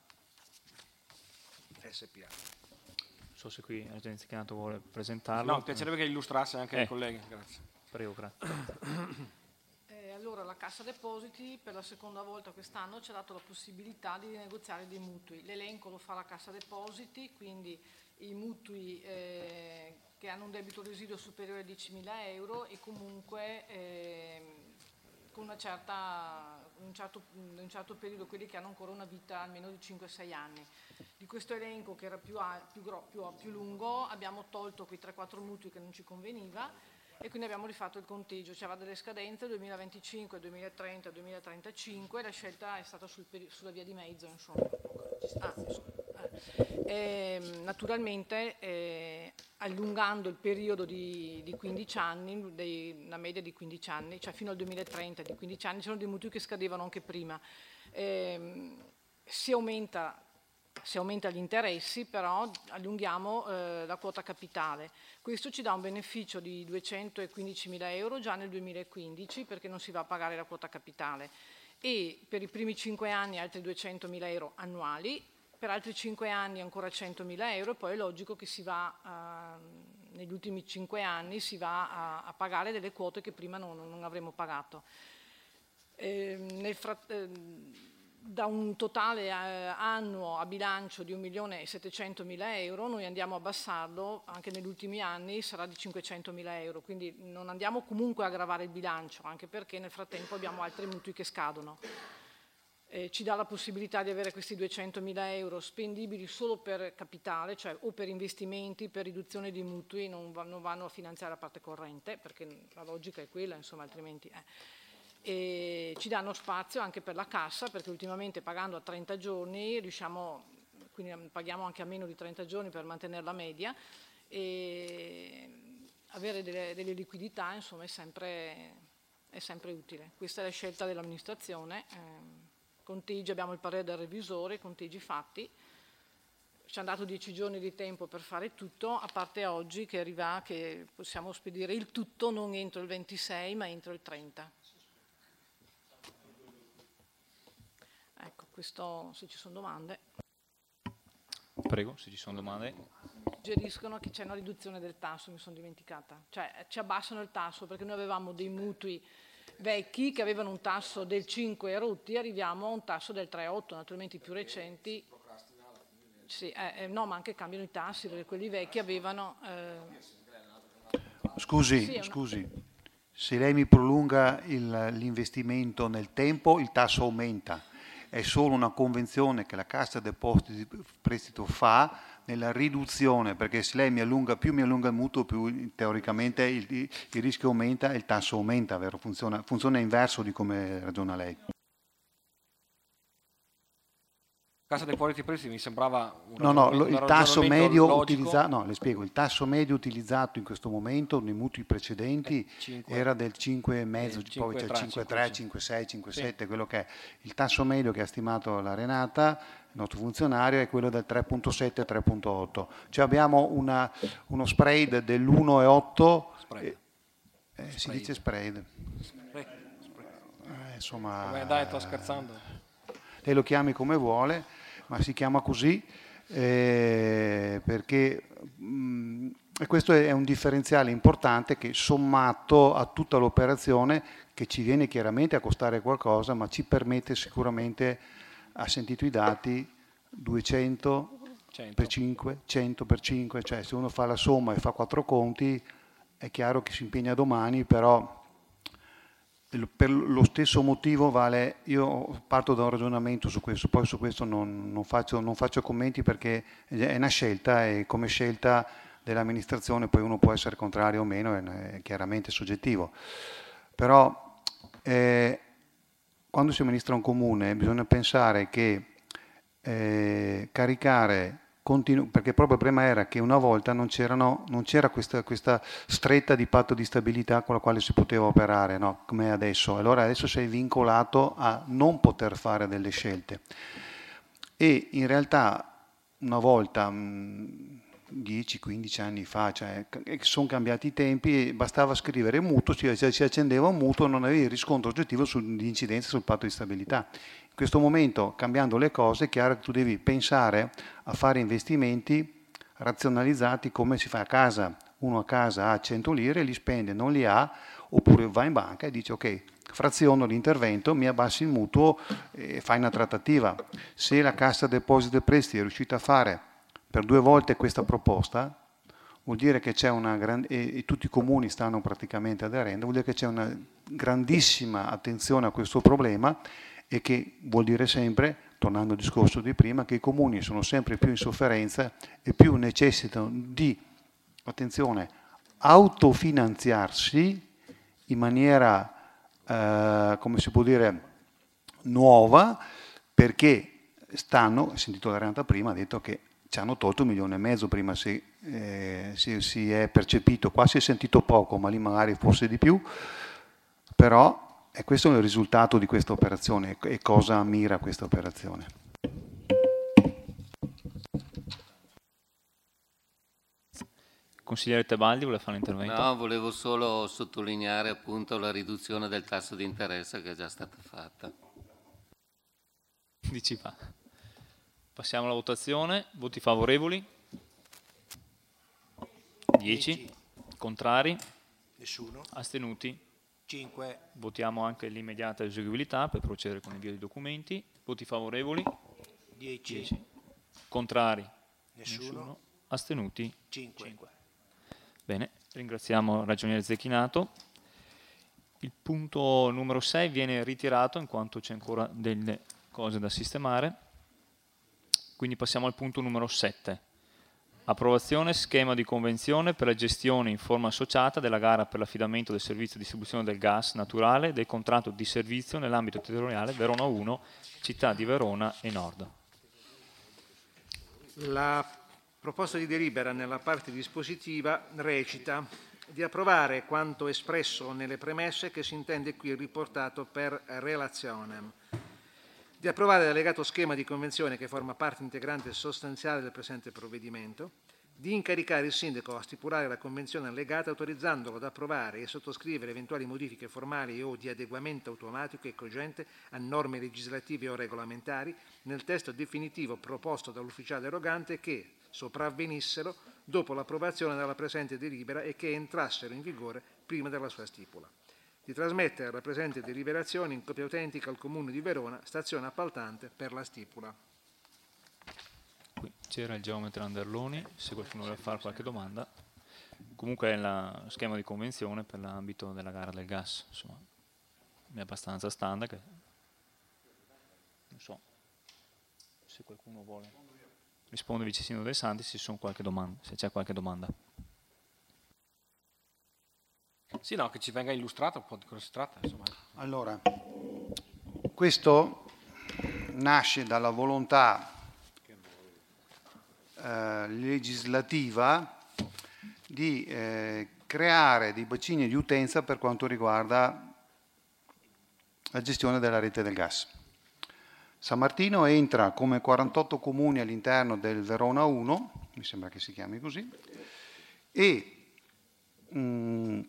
S P A. Non so se qui l'agenzia Zecchinato vuole presentarlo. No, mi piacerebbe che illustrasse anche eh. ai colleghi. Grazie. Prego, grazie. Allora, la Cassa Depositi per la seconda volta quest'anno ci ha dato la possibilità di negoziare dei mutui. L'elenco lo fa la Cassa Depositi, quindi i mutui eh, che hanno un debito residuo superiore a diecimila euro e comunque eh, con una certa, un, certo, un certo periodo, quelli che hanno ancora una vita almeno di cinque sei anni. Di questo elenco, che era più, più, più, più lungo, abbiamo tolto quei tre quattro mutui che non ci conveniva e quindi abbiamo rifatto il conteggio, c'erano delle scadenze duemilaventicinque, duemilatrenta, duemilatrentacinque, la scelta è stata sul sulla via di mezzo, insomma. Ah, eh, naturalmente eh, allungando il periodo di, di quindici anni, dei, una media di quindici anni, cioè fino al duemilatrenta di quindici anni, c'erano dei mutui che scadevano anche prima. Eh, si aumenta se aumenta gli interessi, però allunghiamo eh, la quota capitale. Questo ci dà un beneficio di duecentoquindicimila euro già nel duemilaquindici, perché non si va a pagare la quota capitale, e per i primi cinque anni altri duecentomila euro annuali, per altri cinque anni ancora centomila euro, e poi è logico che si va a, negli ultimi cinque anni si va a, a pagare delle quote che prima non, non avremmo pagato. Eh, nel frat- eh, da un totale eh, annuo a bilancio di un milione e settecentomila euro, noi andiamo a abbassarlo, anche negli ultimi anni sarà di cinquecentomila euro, quindi non andiamo comunque a aggravare il bilancio, anche perché nel frattempo abbiamo altri mutui che scadono. Eh, ci dà la possibilità di avere questi duecentomila euro spendibili solo per capitale, cioè o per investimenti, per riduzione di mutui, non, va, non vanno a finanziare la parte corrente, perché la logica è quella, insomma, altrimenti... Eh. E ci danno spazio anche per la cassa, perché ultimamente pagando a trenta giorni riusciamo, quindi paghiamo anche a meno di trenta giorni per mantenere la media, e avere delle, delle liquidità, insomma, è sempre, è sempre utile. Questa è la scelta dell'amministrazione. Eh, conteggi, abbiamo il parere del revisore, conteggi fatti. Ci hanno dato dieci giorni di tempo per fare tutto, a parte oggi che arriva che possiamo spedire il tutto non entro il ventisei ma entro il trenta. Ecco, questo, se ci sono domande. Prego, se ci sono domande. Suggeriscono che c'è una riduzione del tasso, mi sono dimenticata. Cioè ci abbassano il tasso, perché noi avevamo dei mutui vecchi che avevano un tasso del cinque e rotti, arriviamo a un tasso del tre virgola otto, naturalmente i più recenti. Sì, eh, eh, no, ma anche cambiano i tassi, perché quelli vecchi avevano... Eh... Scusi, sì, una... scusi, se lei mi prolunga il, l'investimento nel tempo, il tasso aumenta. È solo una convenzione che la Cassa Depositi di Prestito fa nella riduzione, perché se lei mi allunga, più mi allunga il mutuo, più teoricamente il, il rischio aumenta e il tasso aumenta, vero? Funziona, funziona inverso di come ragiona lei. Cassa Depositi e Prestiti mi sembrava un no, no, lo, il tasso medio utilizzato, no, le spiego, il tasso medio utilizzato in questo momento nei mutui precedenti cinque, era del cinque virgola cinque, poi c'è il cinque virgola tre, cinque virgola sei, cinque virgola sette, sì. Quello che è il tasso medio che ha stimato la Renata, il nostro funzionario, è quello del tre virgola sette, tre virgola otto. Cioè abbiamo una, uno spread dell'uno virgola otto, eh, eh, si dice spread. Spread. Eh, insomma, Vabbè, dai, sto scherzando. Lei lo chiami come vuole, ma si chiama così eh, perché mh, e questo è un differenziale importante che, sommato a tutta l'operazione, che ci viene chiaramente a costare qualcosa, ma ci permette sicuramente, ha sentito i dati, duecento cento per cinque, cento per cinque, cioè se uno fa la somma e fa quattro conti è chiaro che si impegna domani, però per lo stesso motivo vale, io parto da un ragionamento su questo, poi su questo non, non, faccio, non faccio commenti perché è una scelta e come scelta dell'amministrazione poi uno può essere contrario o meno, è chiaramente soggettivo. Però eh, quando si amministra un comune bisogna pensare che eh, caricare Continu- perché proprio il problema era che una volta non, c'erano, non c'era questa, questa stretta di patto di stabilità con la quale si poteva operare, no? Come è adesso. Allora adesso sei vincolato a non poter fare delle scelte. E in realtà una volta, dieci quindici anni fa, cioè, sono cambiati i tempi e bastava scrivere mutuo, si, si accendeva un mutuo e non avevi riscontro oggettivo di incidenza sul patto di stabilità. In questo momento, cambiando le cose, è chiaro che tu devi pensare a fare investimenti razionalizzati come si fa a casa. Uno a casa ha cento lire, li spende, non li ha, oppure va in banca e dice ok, fraziono l'intervento, mi abbassi il mutuo e fai una trattativa. Se la Cassa Depositi e Prestiti è riuscita a fare per due volte questa proposta, vuol dire che c'è una grande, e tutti i comuni stanno praticamente aderendo, vuol dire che c'è una grandissima attenzione a questo problema, e che vuol dire sempre, tornando al discorso di prima, che i comuni sono sempre più in sofferenza e più necessitano di, attenzione, autofinanziarsi in maniera, eh, come si può dire, nuova, perché stanno, sentito la Renata prima, ha detto che ci hanno tolto un milione e mezzo, prima si, eh, si, si è percepito, qua si è sentito poco, ma lì magari forse di più, però... E questo è il risultato di questa operazione e cosa mira questa operazione. consigliere Tebaldi vuole fare l'intervento? No, volevo solo sottolineare appunto la riduzione del tasso di interesse che è già stata fatta. Dici fa. Passiamo alla votazione. Voti favorevoli? dieci. Contrari? Nessuno. Astenuti? cinque. Votiamo anche l'immediata eseguibilità per procedere con l'invio dei documenti. Voti favorevoli? dieci. dieci. Contrari? Nessuno. Nessuno. Astenuti? cinque. Bene, ringraziamo il ragioniere Zecchinato. Il punto numero sei viene ritirato in quanto c'è ancora delle cose da sistemare. Quindi passiamo al punto numero sette. Approvazione schema di convenzione per la gestione in forma associata della gara per l'affidamento del servizio di distribuzione del gas naturale e del contratto di servizio nell'ambito territoriale Verona uno, città di Verona e Nord. La proposta di delibera nella parte dispositiva recita di approvare quanto espresso nelle premesse che si intende qui riportato per relazione, di approvare l'allegato schema di convenzione che forma parte integrante e sostanziale del presente provvedimento, di incaricare il sindaco a stipulare la convenzione allegata autorizzandolo ad approvare e sottoscrivere eventuali modifiche formali o di adeguamento automatico e cogente a norme legislative o regolamentari nel testo definitivo proposto dall'ufficiale erogante che sopravvenissero dopo l'approvazione della presente delibera e che entrassero in vigore prima della sua stipula. Di trasmettere la presente deliberazione in copia autentica al Comune di Verona, stazione appaltante per la stipula. Qui c'era il geometra Anderloni, se qualcuno vuole fare qualche domanda. Comunque è lo schema di convenzione per l'ambito della gara del gas, insomma, è abbastanza standard. Che non so se qualcuno vuole rispondere, Vice Sindaco Del Santi, se, sono qualche domanda, se c'è qualche domanda. Sì, no, che ci venga illustrato un po' di cosa si tratta. Insomma. Allora, questo nasce dalla volontà eh, legislativa di eh, creare dei bacini di utenza per quanto riguarda la gestione della rete del gas. San Martino entra come quarantotto comuni all'interno del Verona uno, mi sembra che si chiami così, e mh,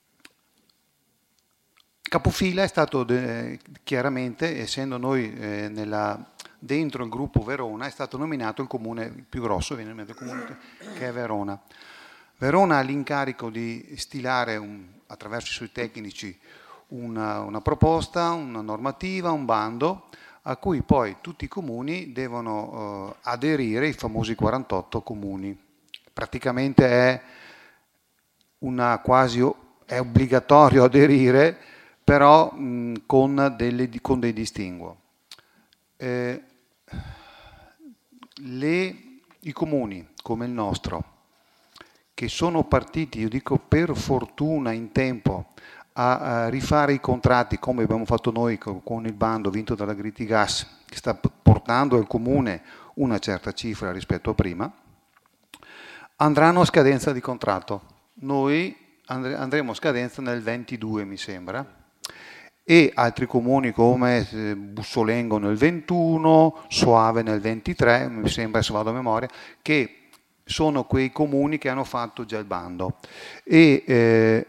capofila è stato de, chiaramente, essendo noi eh, nella, dentro il gruppo Verona, è stato nominato il comune più grosso, viene nominato il comune che è Verona. Verona ha l'incarico di stilare un, attraverso i suoi tecnici una, una proposta, una normativa, un bando, a cui poi tutti i comuni devono eh, aderire, i famosi quarantotto comuni. Praticamente è, una quasi, è obbligatorio aderire, però mh, con, delle, con dei distinguo. Eh, le, I comuni come il nostro, che sono partiti, io dico per fortuna in tempo, a, a rifare i contratti come abbiamo fatto noi con, con il bando vinto dalla Gritigas, che sta portando al comune una certa cifra rispetto a prima, andranno a scadenza di contratto. Noi andre, andremo a scadenza nel ventidue, mi sembra, e altri comuni come Bussolengo nel ventuno, Soave nel ventitré, mi sembra, se vado a memoria, che sono quei comuni che hanno fatto già il bando. E eh,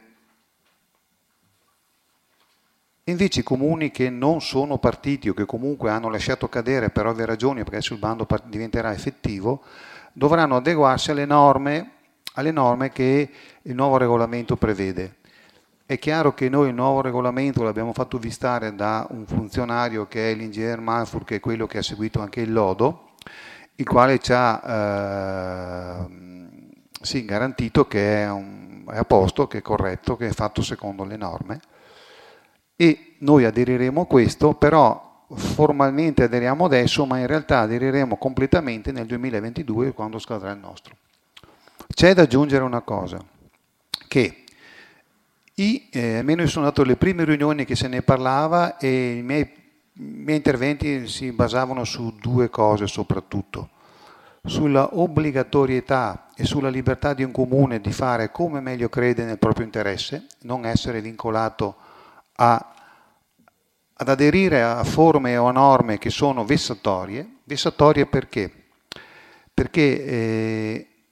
invece i comuni che non sono partiti o che comunque hanno lasciato cadere per ovvie ragioni, perché adesso il bando diventerà effettivo, dovranno adeguarsi alle norme, alle norme che il nuovo regolamento prevede. È chiaro che noi il nuovo regolamento l'abbiamo fatto vistare da un funzionario che è l'ingegner Manfur, che è quello che ha seguito anche il lodo, il quale ci ha eh, sì, garantito che è, un, è a posto, che è corretto, che è fatto secondo le norme. E noi aderiremo a questo, però formalmente aderiamo adesso, ma in realtà aderiremo completamente nel duemilaventidue, quando scadrà il nostro. C'è da aggiungere una cosa, che I, eh, almeno io sono andato alle prime riunioni che se ne parlava e i miei, i miei interventi si basavano su due cose soprattutto, sulla obbligatorietà e sulla libertà di un comune di fare come meglio crede nel proprio interesse, non essere vincolato a, ad aderire a forme o a norme che sono vessatorie. Vessatorie perché? Perché eh,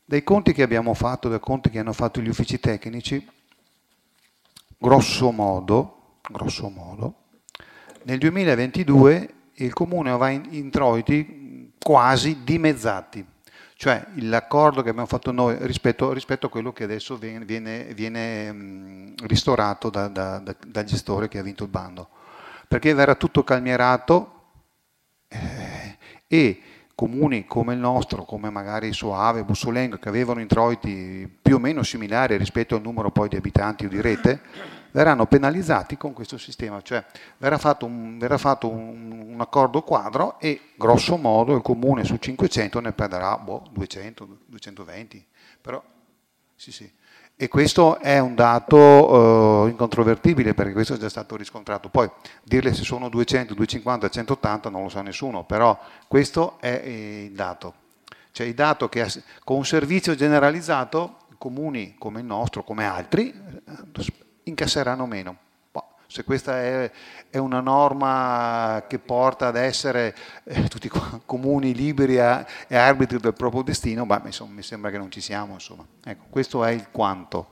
Dai conti che abbiamo fatto, dai conti che hanno fatto gli uffici tecnici, grosso modo, grosso modo nel duemilaventidue il Comune avrà introiti quasi dimezzati, cioè l'accordo che abbiamo fatto noi rispetto, rispetto a quello che adesso viene, viene, viene mh, ristorato da, da, da, dal gestore che ha vinto il bando, perché verrà tutto calmierato eh, e comuni come il nostro, come magari Soave, Bussolengo, che avevano introiti più o meno similari rispetto al numero poi di abitanti o di rete, verranno penalizzati con questo sistema, cioè verrà fatto un, verrà fatto un, un accordo quadro e grosso modo il comune su cinquecento ne perderà boh, duecento, duecentoventi, però sì sì. E questo è un dato eh, incontrovertibile, perché questo è già stato riscontrato. Poi dirle se sono duecento, duecentocinquanta, centottanta non lo sa nessuno, però questo è il dato. Cioè il dato che con un servizio generalizzato comuni come il nostro, come altri, incasseranno meno. Se questa è, è una norma che porta ad essere eh, tutti comuni liberi a, e arbitri del proprio destino, beh, insomma, mi sembra che non ci siamo. Insomma. Ecco, questo è il quanto.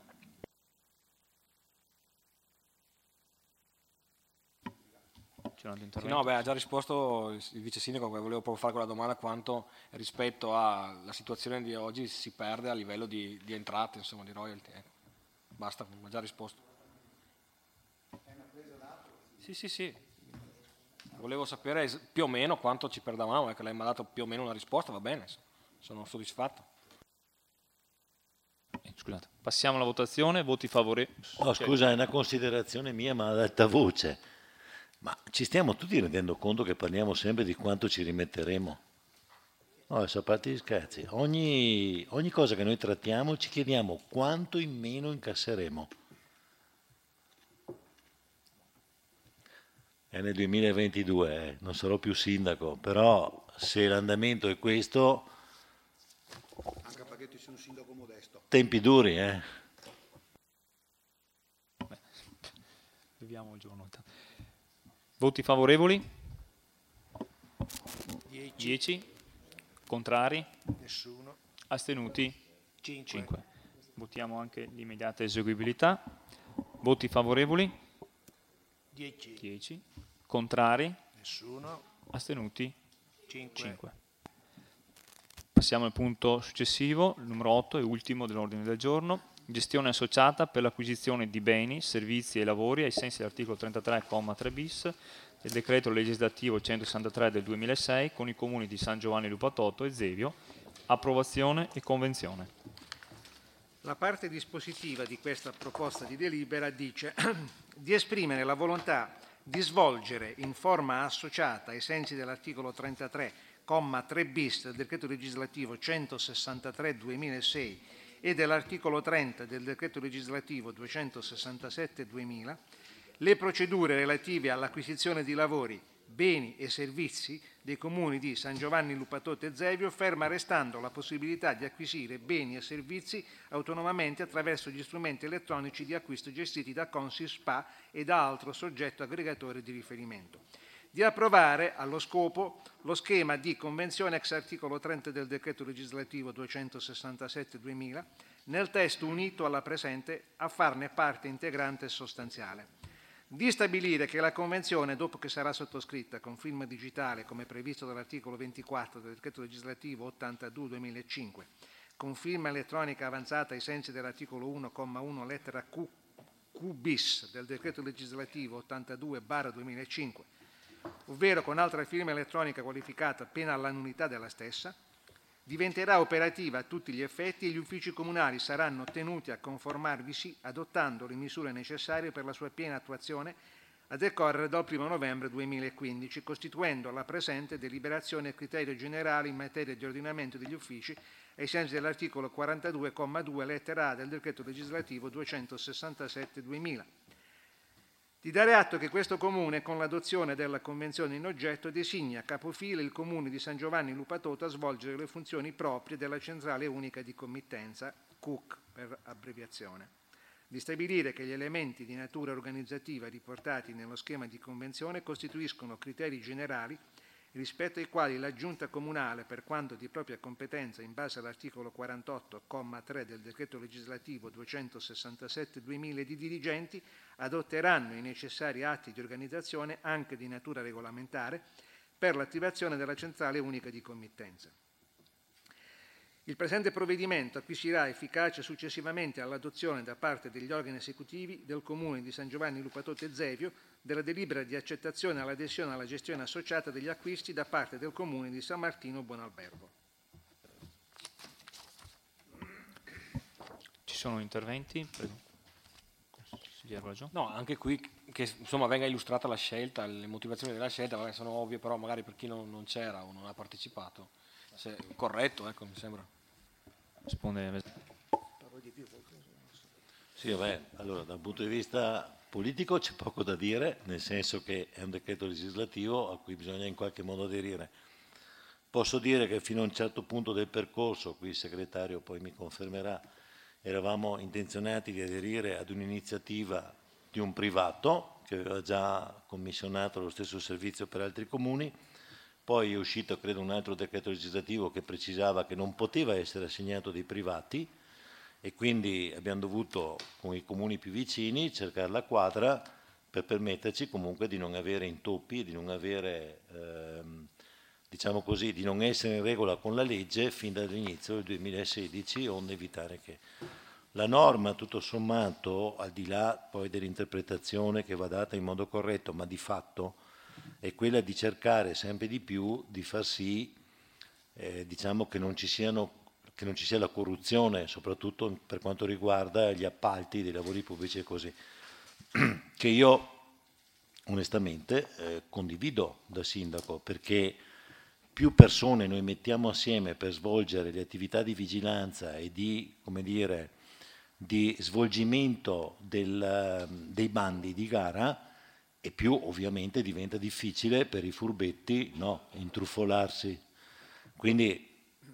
Sì, no, beh, ha già risposto il vice sindaco, volevo proprio fare quella domanda: quanto rispetto alla situazione di oggi si perde a livello di, di entrate, insomma, di royalty. Ecco. Basta, ha già risposto. Sì, sì, sì. Volevo sapere più o meno quanto ci perdavamo, ecco, lei mi ha dato più o meno una risposta, va bene, sono soddisfatto. Scusate, passiamo alla votazione, voti favorevoli. No, scusa, è una considerazione mia, ma ad alta voce. Ma ci stiamo tutti rendendo conto che parliamo sempre di quanto ci rimetteremo? No, adesso a parte gli scherzi, ogni, ogni cosa che noi trattiamo ci chiediamo quanto in meno incasseremo. È nel duemilaventidue, eh, non sarò più sindaco, però se l'andamento è questo... Anche perché tu sei un sindaco modesto. Tempi duri, eh? Beh, viviamo il giorno. Voti favorevoli? dieci. Contrari? Nessuno. Astenuti? cinque. cinque. Votiamo anche l'immediata eseguibilità. Voti favorevoli? dieci. dieci. Contrari? Nessuno. Astenuti? cinque. cinque. Passiamo al punto successivo, il numero otto e ultimo dell'ordine del giorno. Gestione associata per l'acquisizione di beni, servizi e lavori ai sensi dell'articolo trentatré, comma tre bis del decreto legislativo centosessantatré del duemilasei con i comuni di San Giovanni Lupatotto e Zevio. Approvazione e convenzione. La parte dispositiva di questa proposta di delibera dice di esprimere la volontà di svolgere in forma associata ai sensi dell'articolo trentatré, comma tre bis del decreto legislativo centosessantatré duemilasei e dell'articolo trenta del decreto legislativo duecentosessantasette duemila le procedure relative all'acquisizione di lavori, beni e servizi dei comuni di San Giovanni Lupatotto e Zevio, ferma restando la possibilità di acquisire beni e servizi autonomamente attraverso gli strumenti elettronici di acquisto gestiti da Consip S P A e da altro soggetto aggregatore di riferimento. Di approvare allo scopo lo schema di convenzione ex articolo trenta del decreto legislativo duecentosessantasette duemila nel testo unito alla presente a farne parte integrante e sostanziale. Di stabilire che la convenzione, dopo che sarà sottoscritta con firma digitale come previsto dall'articolo ventiquattro del decreto legislativo ottantadue duemilacinque, con firma elettronica avanzata ai sensi dell'articolo uno, comma uno, lettera Q, Q bis del decreto legislativo ottantadue duemilacinque, ovvero con altra firma elettronica qualificata pena all'annualità della stessa, diventerà operativa a tutti gli effetti e gli uffici comunali saranno tenuti a conformarvisi adottando le misure necessarie per la sua piena attuazione a decorrere dal primo novembre duemilaquindici, costituendo la presente deliberazione a criterio generale in materia di ordinamento degli uffici ai sensi dell'articolo quarantadue, comma due, lettera A del decreto legislativo duecentosessantasette duemila. Di dare atto che questo Comune, con l'adozione della Convenzione in oggetto, designa capofila il Comune di San Giovanni Lupatotto a svolgere le funzioni proprie della Centrale Unica di Committenza, C U C per abbreviazione. Di stabilire che gli elementi di natura organizzativa riportati nello schema di convenzione costituiscono criteri generali rispetto ai quali la Giunta Comunale, per quanto di propria competenza in base all'articolo quarantotto, comma tre del decreto legislativo duecentosessantasette duemila di dirigenti, adotteranno i necessari atti di organizzazione anche di natura regolamentare per l'attivazione della centrale unica di committenza. Il presente provvedimento acquisirà efficacia successivamente all'adozione da parte degli organi esecutivi del Comune di San Giovanni Lupatoto e Zevio della delibera di accettazione all'adesione alla gestione associata degli acquisti da parte del Comune di San Martino Buonalbergo. Ci sono interventi? Prego. No, anche qui che insomma venga illustrata la scelta, le motivazioni della scelta, magari sono ovvie, però magari per chi non, non c'era o non ha partecipato. Se, corretto, ecco, mi sembra. Risponde. Sì, vabbè, allora dal punto di vista politico c'è poco da dire, nel senso che è un decreto legislativo a cui bisogna in qualche modo aderire. Posso dire che fino a un certo punto del percorso, qui il segretario poi mi confermerà, eravamo intenzionati di aderire ad un'iniziativa di un privato che aveva già commissionato lo stesso servizio per altri comuni. Poi è uscito, credo, un altro decreto legislativo che precisava che non poteva essere assegnato dei privati e quindi abbiamo dovuto, con i comuni più vicini, cercare la quadra per permetterci comunque di non avere intoppi, di non avere, ehm, diciamo così, di non essere in regola con la legge fin dall'inizio del duemilasedici, onde evitare che la norma, tutto sommato, al di là poi dell'interpretazione che va data in modo corretto, ma di fatto è quella di cercare sempre di più di far sì eh, diciamo che non ci siano, che non ci sia la corruzione, soprattutto per quanto riguarda gli appalti dei lavori pubblici e così, che io onestamente eh, condivido da sindaco, perché più persone noi mettiamo assieme per svolgere le attività di vigilanza e di, come dire, di svolgimento del, dei bandi di gara, e più ovviamente diventa difficile per i furbetti, no, intruffolarsi. Quindi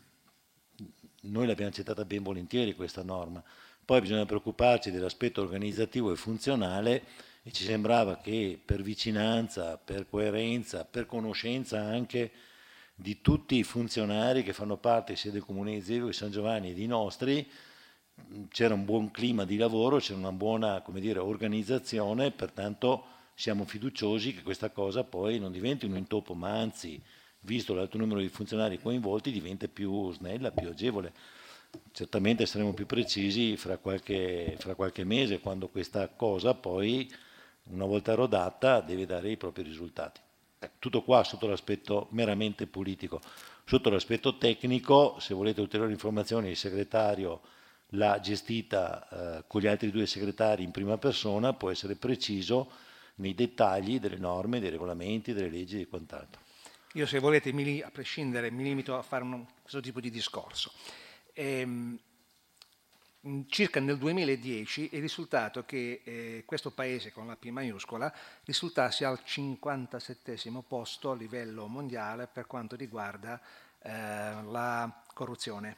noi l'abbiamo accettata ben volentieri questa norma. Poi bisogna preoccuparci dell'aspetto organizzativo e funzionale e ci sembrava che per vicinanza, per coerenza, per conoscenza anche di tutti i funzionari che fanno parte sia del Comune di Zevio che San Giovanni e di nostri, c'era un buon clima di lavoro, c'era una buona, come dire, organizzazione, pertanto siamo fiduciosi che questa cosa poi non diventi un intoppo, ma anzi, visto l'alto numero di funzionari coinvolti, diventa più snella, più agevole. Certamente saremo più precisi fra qualche, fra qualche mese, quando questa cosa poi, una volta rodata, deve dare i propri risultati. Tutto qua sotto l'aspetto meramente politico. Sotto l'aspetto tecnico, se volete ulteriori informazioni, il segretario l'ha gestita eh, con gli altri due segretari in prima persona, può essere preciso nei dettagli delle norme, dei regolamenti, delle leggi e di quant'altro. Io, se volete, mi, a prescindere, mi limito a fare un, questo tipo di discorso. Ehm, circa nel duemiladieci è risultato che eh, questo paese con la P maiuscola risultasse al cinquantasettesimo posto a livello mondiale per quanto riguarda eh, la corruzione.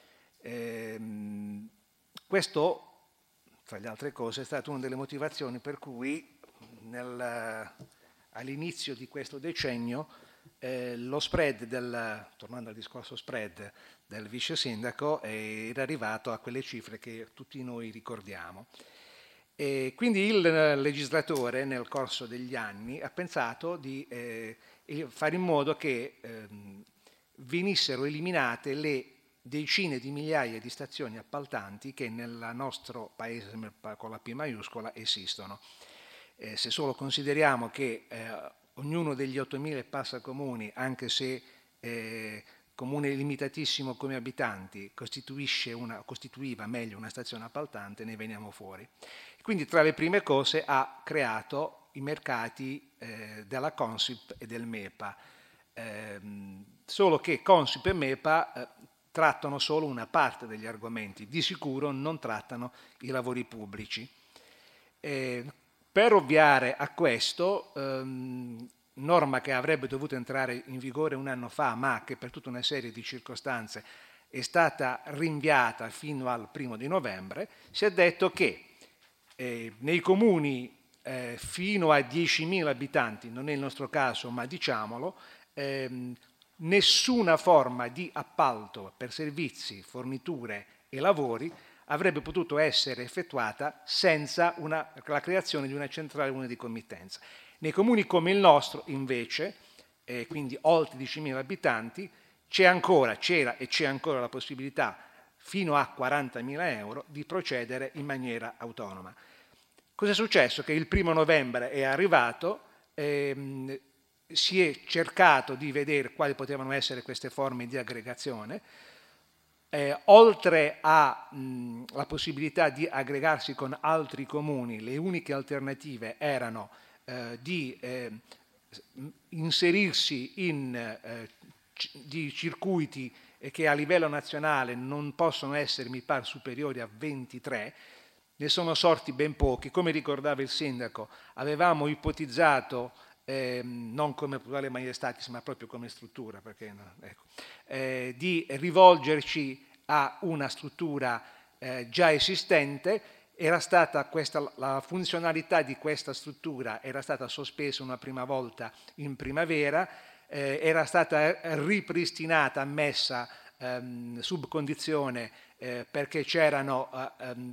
Ehm, questo, tra le altre cose, è stata una delle motivazioni per cui nel, all'inizio di questo decennio eh, lo spread del, tornando al discorso spread del vice sindaco, eh, era arrivato a quelle cifre che tutti noi ricordiamo. E quindi il legislatore nel corso degli anni ha pensato di eh, fare in modo che eh, venissero eliminate le decine di migliaia di stazioni appaltanti che nel nostro paese con la P maiuscola esistono. Eh, se solo consideriamo che eh, ognuno degli ottomila e passa comuni, anche se eh, comune limitatissimo come abitanti, costituisce una, costituiva meglio una stazione appaltante, ne veniamo fuori. Quindi tra le prime cose ha creato i mercati eh, della Consip e del MEPA, eh, solo che Consip e MEPA eh, trattano solo una parte degli argomenti, di sicuro non trattano i lavori pubblici. Eh, Per ovviare a questo, ehm, norma che avrebbe dovuto entrare in vigore un anno fa, ma che per tutta una serie di circostanze è stata rinviata fino al primo di novembre, si è detto che eh, nei comuni eh, fino a diecimila abitanti, non è il nostro caso, ma diciamolo, ehm, nessuna forma di appalto per servizi, forniture e lavori avrebbe potuto essere effettuata senza una, la creazione di una centrale unica di committenza. Nei comuni come il nostro, invece, eh, quindi oltre diecimila abitanti, c'è ancora, c'era e c'è ancora la possibilità, fino a quarantamila euro, di procedere in maniera autonoma. Cosa è successo? Che il primo novembre è arrivato, ehm, si è cercato di vedere quali potevano essere queste forme di aggregazione, eh, oltre alla possibilità di aggregarsi con altri comuni, le uniche alternative erano eh, di eh, inserirsi in eh, c- di circuiti che a livello nazionale non possono essere, mi pare, superiori a ventitré. Ne sono sorti ben pochi. Come ricordava il sindaco, avevamo ipotizzato, eh, non come plurale maiestatis, ma proprio come struttura, perché, no, ecco, eh, di rivolgerci a una struttura eh, già esistente. Era stata questa, la funzionalità di questa struttura era stata sospesa una prima volta in primavera, eh, era stata ripristinata, messa ehm, sub condizione eh, perché c'erano eh, ehm,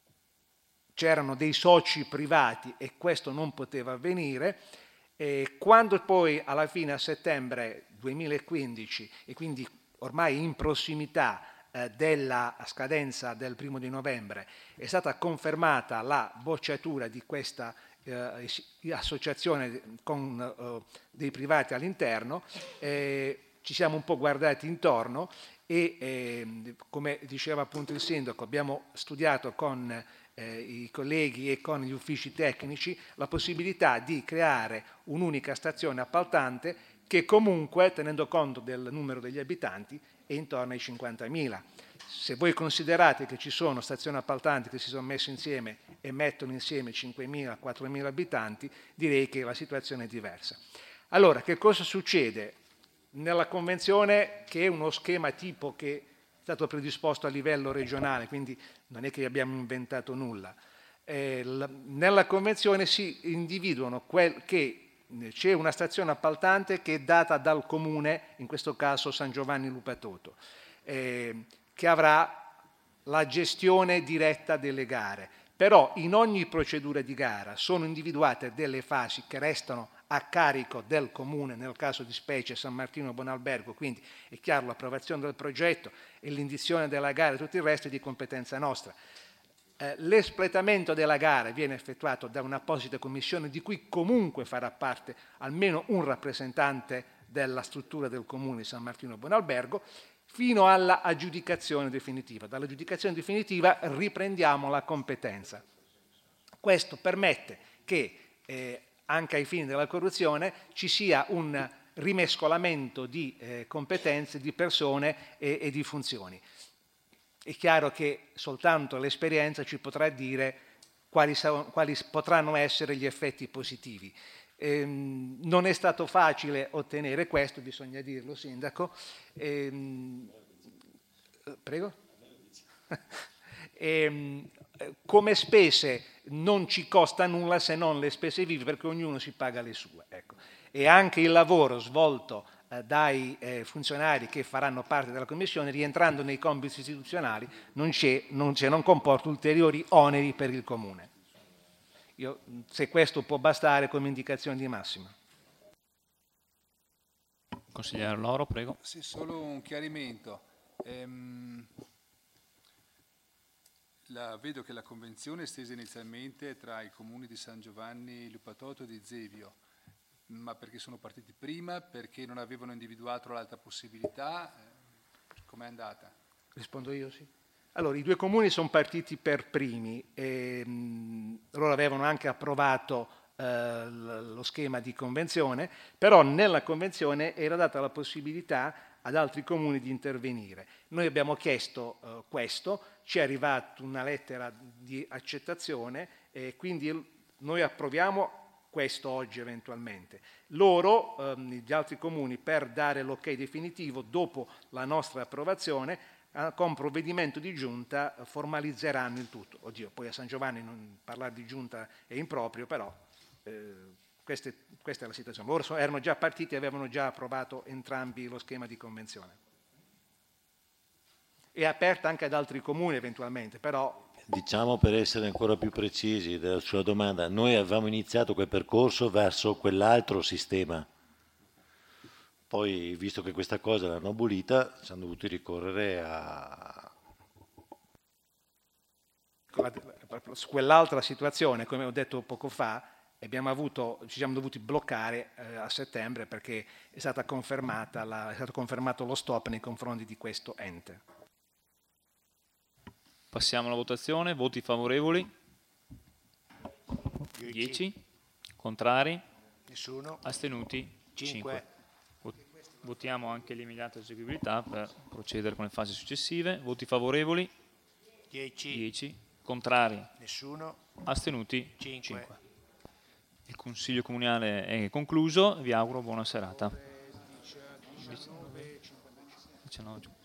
c'erano dei soci privati e questo non poteva avvenire. E quando poi alla fine a settembre duemilaquindici, e quindi ormai in prossimità eh, della scadenza del primo di novembre, è stata confermata la bocciatura di questa eh, associazione con eh, dei privati all'interno, eh, ci siamo un po' guardati intorno e eh, come diceva appunto il sindaco, abbiamo studiato con Eh, i colleghi e con gli uffici tecnici la possibilità di creare un'unica stazione appaltante che comunque, tenendo conto del numero degli abitanti, è intorno ai cinquantamila. Se voi considerate che ci sono stazioni appaltanti che si sono messe insieme e mettono insieme cinquemila quattromila abitanti, direi che la situazione è diversa. Allora, che cosa succede? Nella convenzione, che è uno schema tipo che è stato predisposto a livello regionale, quindi non è che abbiamo inventato nulla. Eh, la, nella convenzione si individuano quel che c'è una stazione appaltante che è data dal comune, in questo caso San Giovanni Lupatoto, eh, che avrà la gestione diretta delle gare. Però in ogni procedura di gara sono individuate delle fasi che restano a carico del comune, nel caso di specie San Martino Buonalbergo, quindi è chiaro l'approvazione del progetto e l'indizione della gara e tutto il resto è di competenza nostra. Eh, l'espletamento della gara viene effettuato da un'apposita commissione di cui comunque farà parte almeno un rappresentante della struttura del comune di San Martino Buonalbergo, fino alla aggiudicazione definitiva. Dall'aggiudicazione definitiva riprendiamo la competenza. Questo permette che eh, anche ai fini della corruzione ci sia un rimescolamento di eh, competenze, di persone e, e di funzioni. È chiaro che soltanto l'esperienza ci potrà dire quali, quali potranno essere gli effetti positivi. Ehm, non è stato facile ottenere questo, bisogna dirlo, sindaco. Ehm, prego? ehm, come spese non ci costa nulla se non le spese vive, perché ognuno si paga le sue. Ecco. E anche il lavoro svolto eh, dai eh, funzionari che faranno parte della Commissione, rientrando nei compiti istituzionali, non, c'è, non, c'è, non comporta ulteriori oneri per il Comune. Io, se questo può bastare come indicazione di massima. Consigliere Loro, prego. Sì, solo un chiarimento. Ehm, la, vedo che la convenzione è stesa inizialmente tra i comuni di San Giovanni Lupatoto e di Zevio, ma perché sono partiti prima, perché non avevano individuato l'altra possibilità? Com'è andata? Rispondo io, sì. Allora, i due comuni sono partiti per primi, e, mh, loro avevano anche approvato eh, lo schema di convenzione, però nella convenzione era data la possibilità ad altri comuni di intervenire. Noi abbiamo chiesto eh, questo, ci è arrivata una lettera di accettazione e quindi noi approviamo questo oggi eventualmente. Loro, ehm, gli altri comuni, per dare l'ok definitivo dopo la nostra approvazione, con provvedimento di giunta formalizzeranno il tutto. Oddio, poi a San Giovanni non parlare di giunta è improprio, però eh, Queste, questa è la situazione. Loro so, erano già partiti e avevano già approvato entrambi lo schema di convenzione. È aperta anche ad altri comuni eventualmente, però... Diciamo, per essere ancora più precisi della sua domanda, noi avevamo iniziato quel percorso verso quell'altro sistema. Poi, visto che questa cosa l'hanno abolita, siamo dovuti ricorrere a... Su quell'altra situazione, come ho detto poco fa, abbiamo avuto, ci siamo dovuti bloccare eh, a settembre perché è, stata confermata la, è stato confermato lo stop nei confronti di questo ente. Passiamo alla votazione. Voti favorevoli? dieci. Contrari? Nessuno. Astenuti? cinque. Votiamo anche l'immediata eseguibilità per procedere con le fasi successive. Voti favorevoli? dieci. dieci. Contrari? Nessuno. Astenuti? cinque. cinque. Il Consiglio Comunale è concluso. Vi auguro buona serata. diciannove, cinquantacinque.